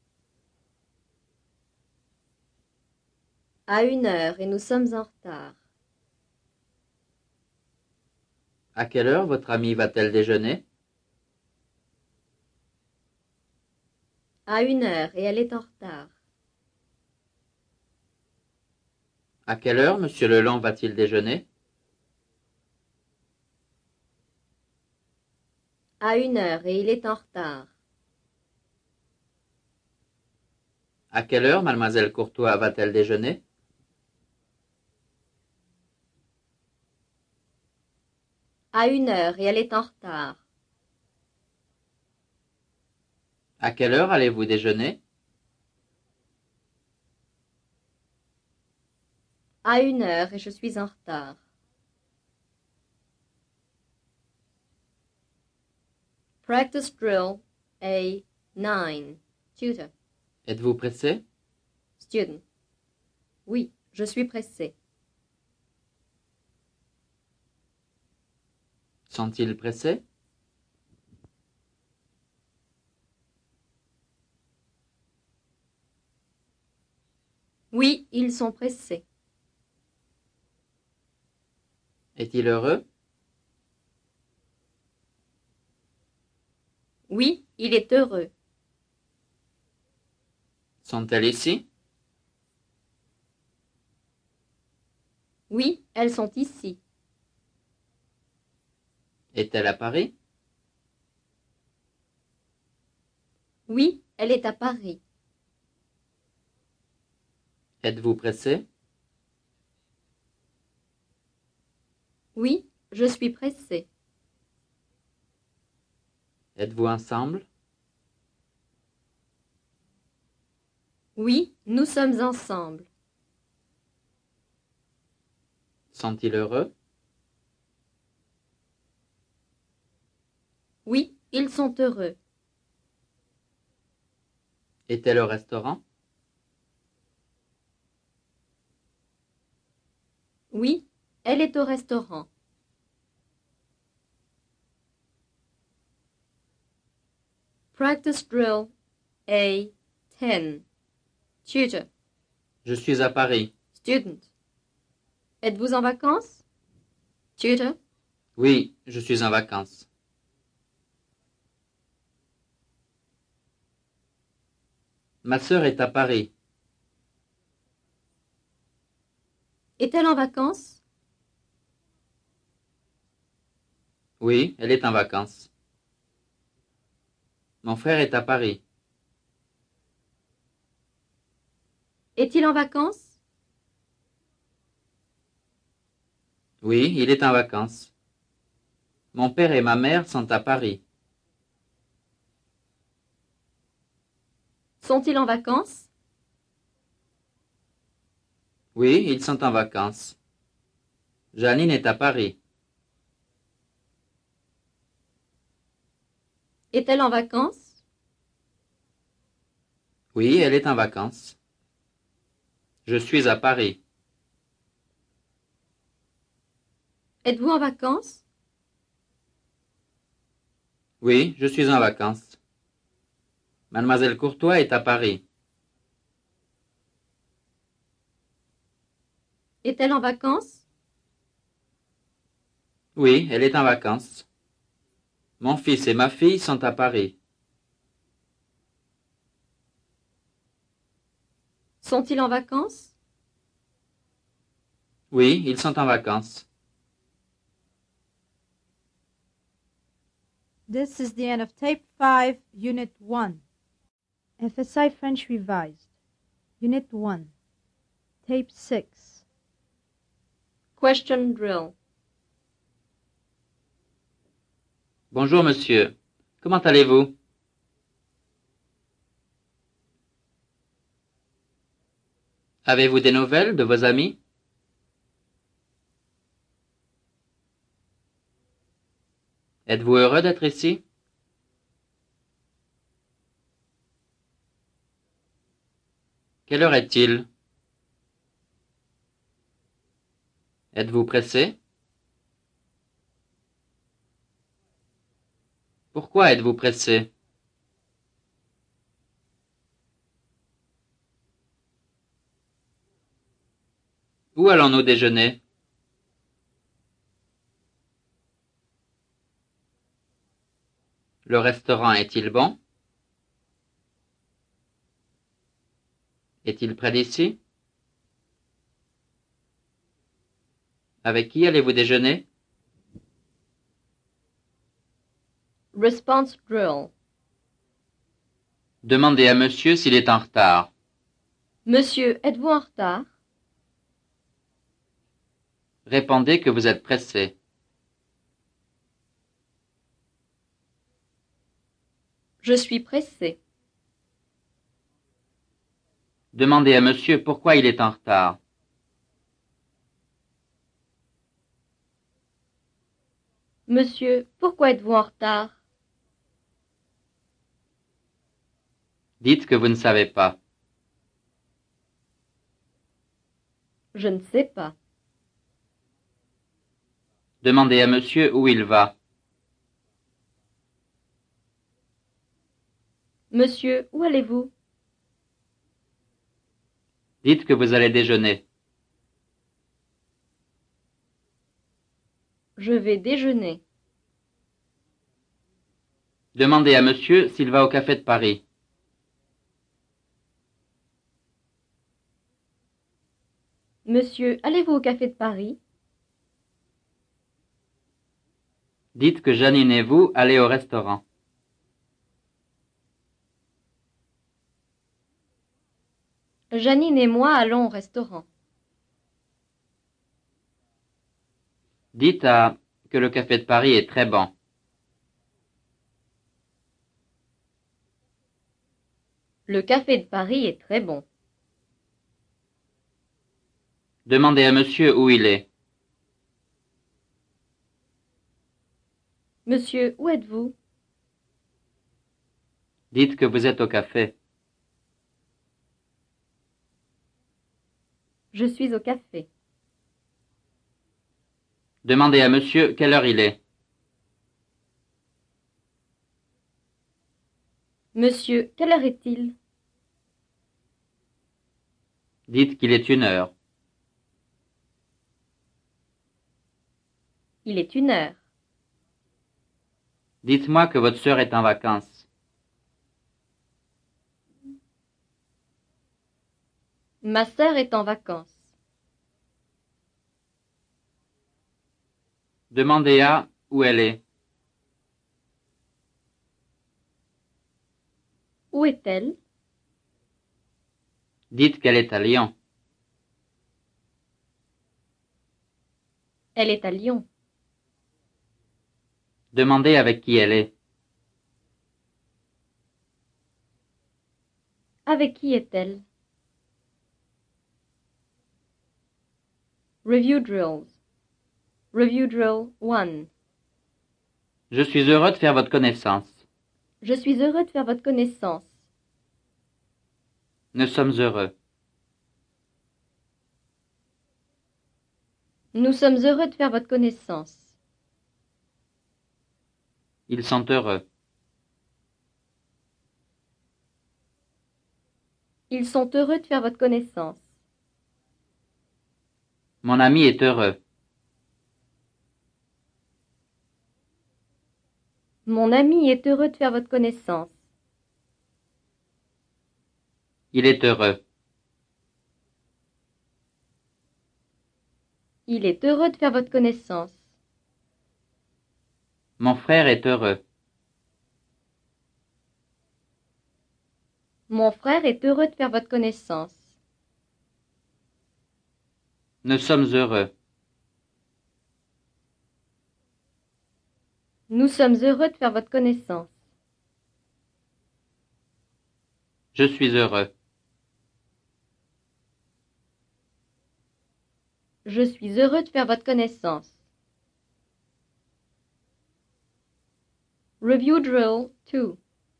À une heure, et nous sommes en retard. À quelle heure votre amie va-t-elle déjeuner? À une heure, et elle est en retard. À quelle heure monsieur Leland va-t-il déjeuner? À une heure, et il est en retard. À quelle heure mademoiselle Courtois va-t-elle déjeuner? À une heure, et elle est en retard. À quelle heure allez-vous déjeuner? À une heure, et je suis en retard. Practice drill A nine. Tutor. Êtes-vous pressé? Student. Oui, je suis pressé. Sont-ils pressés? Oui, ils sont pressés. Est-il heureux? Oui, il est heureux. Sont-elles ici? Oui, elles sont ici. Est-elle à Paris? Oui, elle est à Paris. Êtes-vous pressé? Oui, je suis pressé. Êtes-vous ensemble? Oui, nous sommes ensemble. Sont-ils heureux? Oui, ils sont heureux. Est-elle au restaurant? Oui, elle est au restaurant. Practice drill A ten. Tutor. Je suis à Paris. Student. Êtes-vous en vacances? Tutor. Oui, je suis en vacances. Ma sœur est à Paris. Est-elle en vacances? Oui, elle est en vacances. Mon frère est à Paris. Est-il en vacances? Oui, il est en vacances. Mon père et ma mère sont à Paris. Sont-ils en vacances? Oui, ils sont en vacances. Janine est à Paris. Est-elle en vacances? Oui, elle est en vacances. Je suis à Paris. Êtes-vous en vacances? Oui, je suis en vacances. Mademoiselle Courtois est à Paris. Est-elle en vacances? Oui, elle est en vacances. Mon fils et ma fille sont à Paris. Sont-ils en vacances? Oui, ils sont en vacances. This is the end of Tape five, Unit one. F S I French Revised. Unit one. Tape six. Question drill. Bonjour, monsieur. Comment allez-vous? Avez-vous des nouvelles de vos amis? Êtes-vous heureux d'être ici? Quelle heure est-il? Êtes-vous pressé? Pourquoi êtes-vous pressé? Où allons-nous déjeuner? Le restaurant est-il bon? Est-il près d'ici? Avec qui allez-vous déjeuner? Response drill. Demandez à monsieur s'il est en retard. Monsieur, êtes-vous en retard? Répondez que vous êtes pressé. Je suis pressé. Demandez à monsieur pourquoi il est en retard. Monsieur, pourquoi êtes-vous en retard? Dites que vous ne savez pas. Je ne sais pas. Demandez à monsieur où il va. Monsieur, où allez-vous? Dites que vous allez déjeuner. Je vais déjeuner. Demandez à monsieur s'il va au café de Paris. Monsieur, allez-vous au café de Paris? Dites que Janine et vous allez au restaurant. Janine et moi allons au restaurant. Dites à que le café de Paris est très bon. Le café de Paris est très bon. Demandez à monsieur où il est. Monsieur, où êtes-vous? Dites que vous êtes au café. Je suis au café. Demandez à monsieur quelle heure il est. Monsieur, quelle heure est-il? Dites qu'il est une heure. Il est une heure. Dites-moi que votre sœur est en vacances. Ma sœur est en vacances. Demandez à où elle est. Où est-elle? Dites qu'elle est à Lyon. Elle est à Lyon. Demandez avec qui elle est. Avec qui est-elle? Review drills. Review drill one. Je suis heureux de faire votre connaissance. Je suis heureux de faire votre connaissance. Nous sommes heureux. Nous sommes heureux de faire votre connaissance. Ils sont heureux. Ils sont heureux de faire votre connaissance. Mon ami est heureux. Mon ami est heureux de faire votre connaissance. Il est heureux. Il est heureux de faire votre connaissance. Mon frère est heureux. Mon frère est heureux de faire votre connaissance. Nous sommes heureux. Nous sommes heureux de faire votre connaissance. Je suis heureux. Je suis heureux de faire votre connaissance. Review drill two.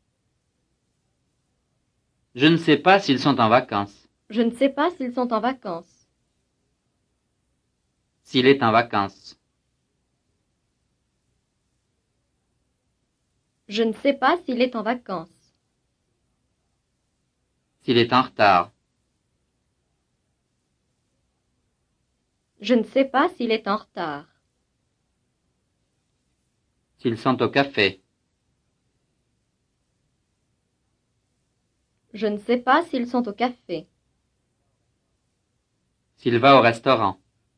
Je ne sais pas s'ils sont en vacances. Je ne sais pas s'ils sont en vacances. S'il est en vacances. Je ne sais pas s'il est en vacances. S'il est en retard. Je ne sais pas s'il est en retard. S'ils sont au café. Je ne sais pas s'ils sont au café. S'il va au restaurant.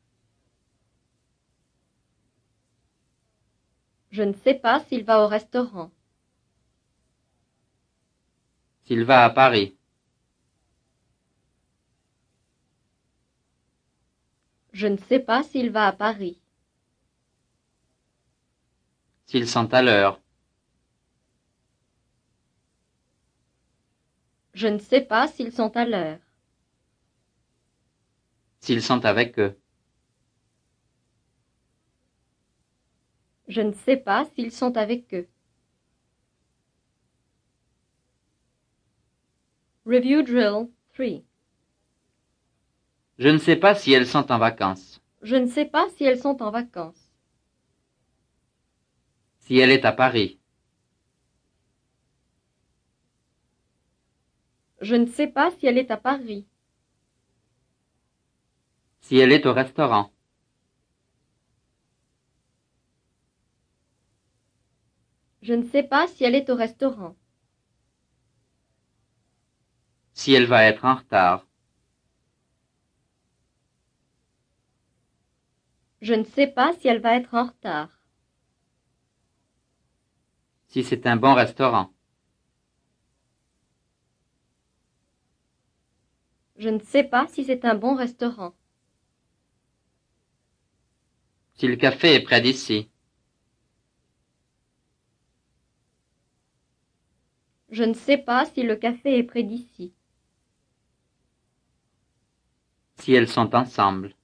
Je ne sais pas s'il va au restaurant. S'il va à Paris. Je ne sais pas s'il va à Paris. S'ils sont à l'heure. Je ne sais pas s'ils sont à l'heure. S'ils sont avec eux. Je ne sais pas s'ils sont avec eux. Review drill three. Je ne sais pas si elles sont en vacances. Je ne sais pas si elles sont en vacances. Si elle est à Paris. Je ne sais pas si elle est à Paris. Si elle est au restaurant. Je ne sais pas si elle est au restaurant. Si elle va être en retard. Je ne sais pas si elle va être en retard. Si c'est un bon restaurant. Je ne sais pas si c'est un bon restaurant. Si le café est près d'ici. Je ne sais pas si le café est près d'ici. Si elles sont ensemble.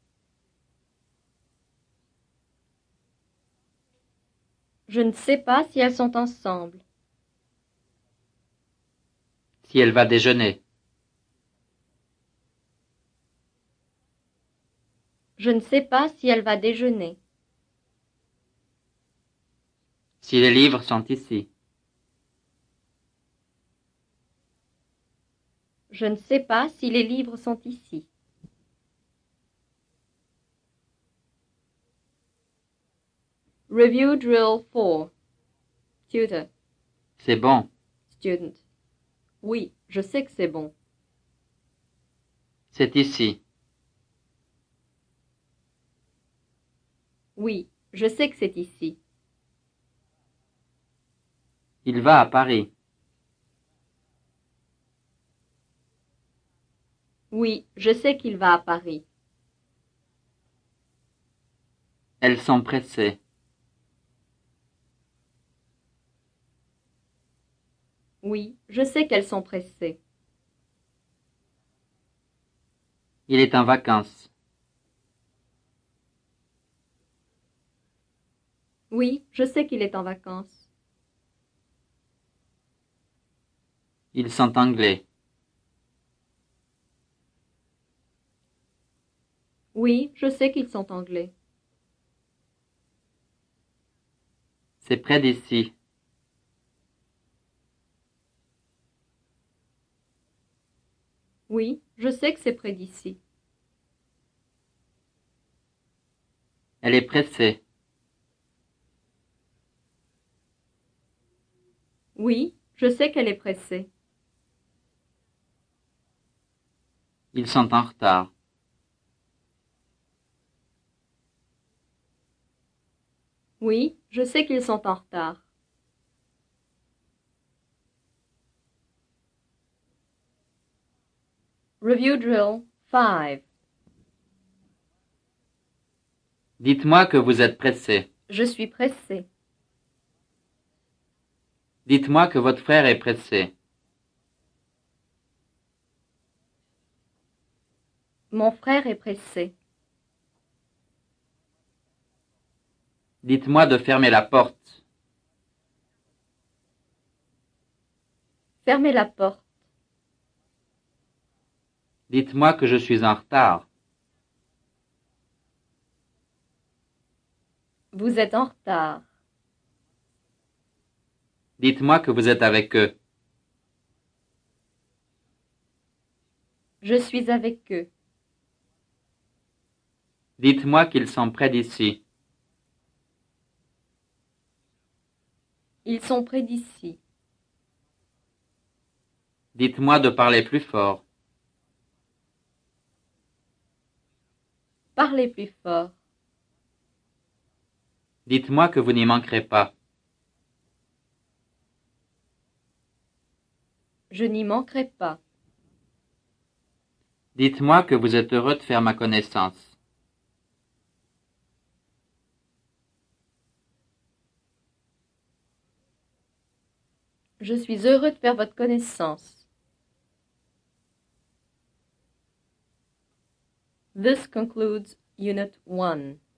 Je ne sais pas si elles sont ensemble. Si elle va déjeuner. Je ne sais pas si elle va déjeuner. Si les livres sont ici. Je ne sais pas si les livres sont ici. Review drill four. Tutor. C'est bon. Student. Oui, je sais que c'est bon. C'est ici. Oui, je sais que c'est ici. Il va à Paris. Oui, je sais qu'il va à Paris. Elles sont pressées. Oui, je sais qu'elles sont pressées. Il est en vacances. Oui, je sais qu'il est en vacances. Ils sont anglais. Oui, je sais qu'ils sont anglais. C'est près d'ici. Oui, je sais que c'est près d'ici. Elle est pressée. Oui, je sais qu'elle est pressée. Ils sont en retard. Oui, je sais qu'ils sont en retard. Review drill five. Dites-moi que vous êtes pressé. Je suis pressé. Dites-moi que votre frère est pressé. Mon frère est pressé. Dites-moi de fermer la porte. Fermez la porte. Dites-moi que je suis en retard. Vous êtes en retard. Dites-moi que vous êtes avec eux. Je suis avec eux. Dites-moi qu'ils sont près d'ici. Ils sont près d'ici. Dites-moi de parler plus fort. Parlez plus fort. Dites-moi que vous n'y manquerez pas. Je n'y manquerai pas. Dites-moi que vous êtes heureux de faire ma connaissance. Je suis heureux de faire votre connaissance. This concludes Unit one.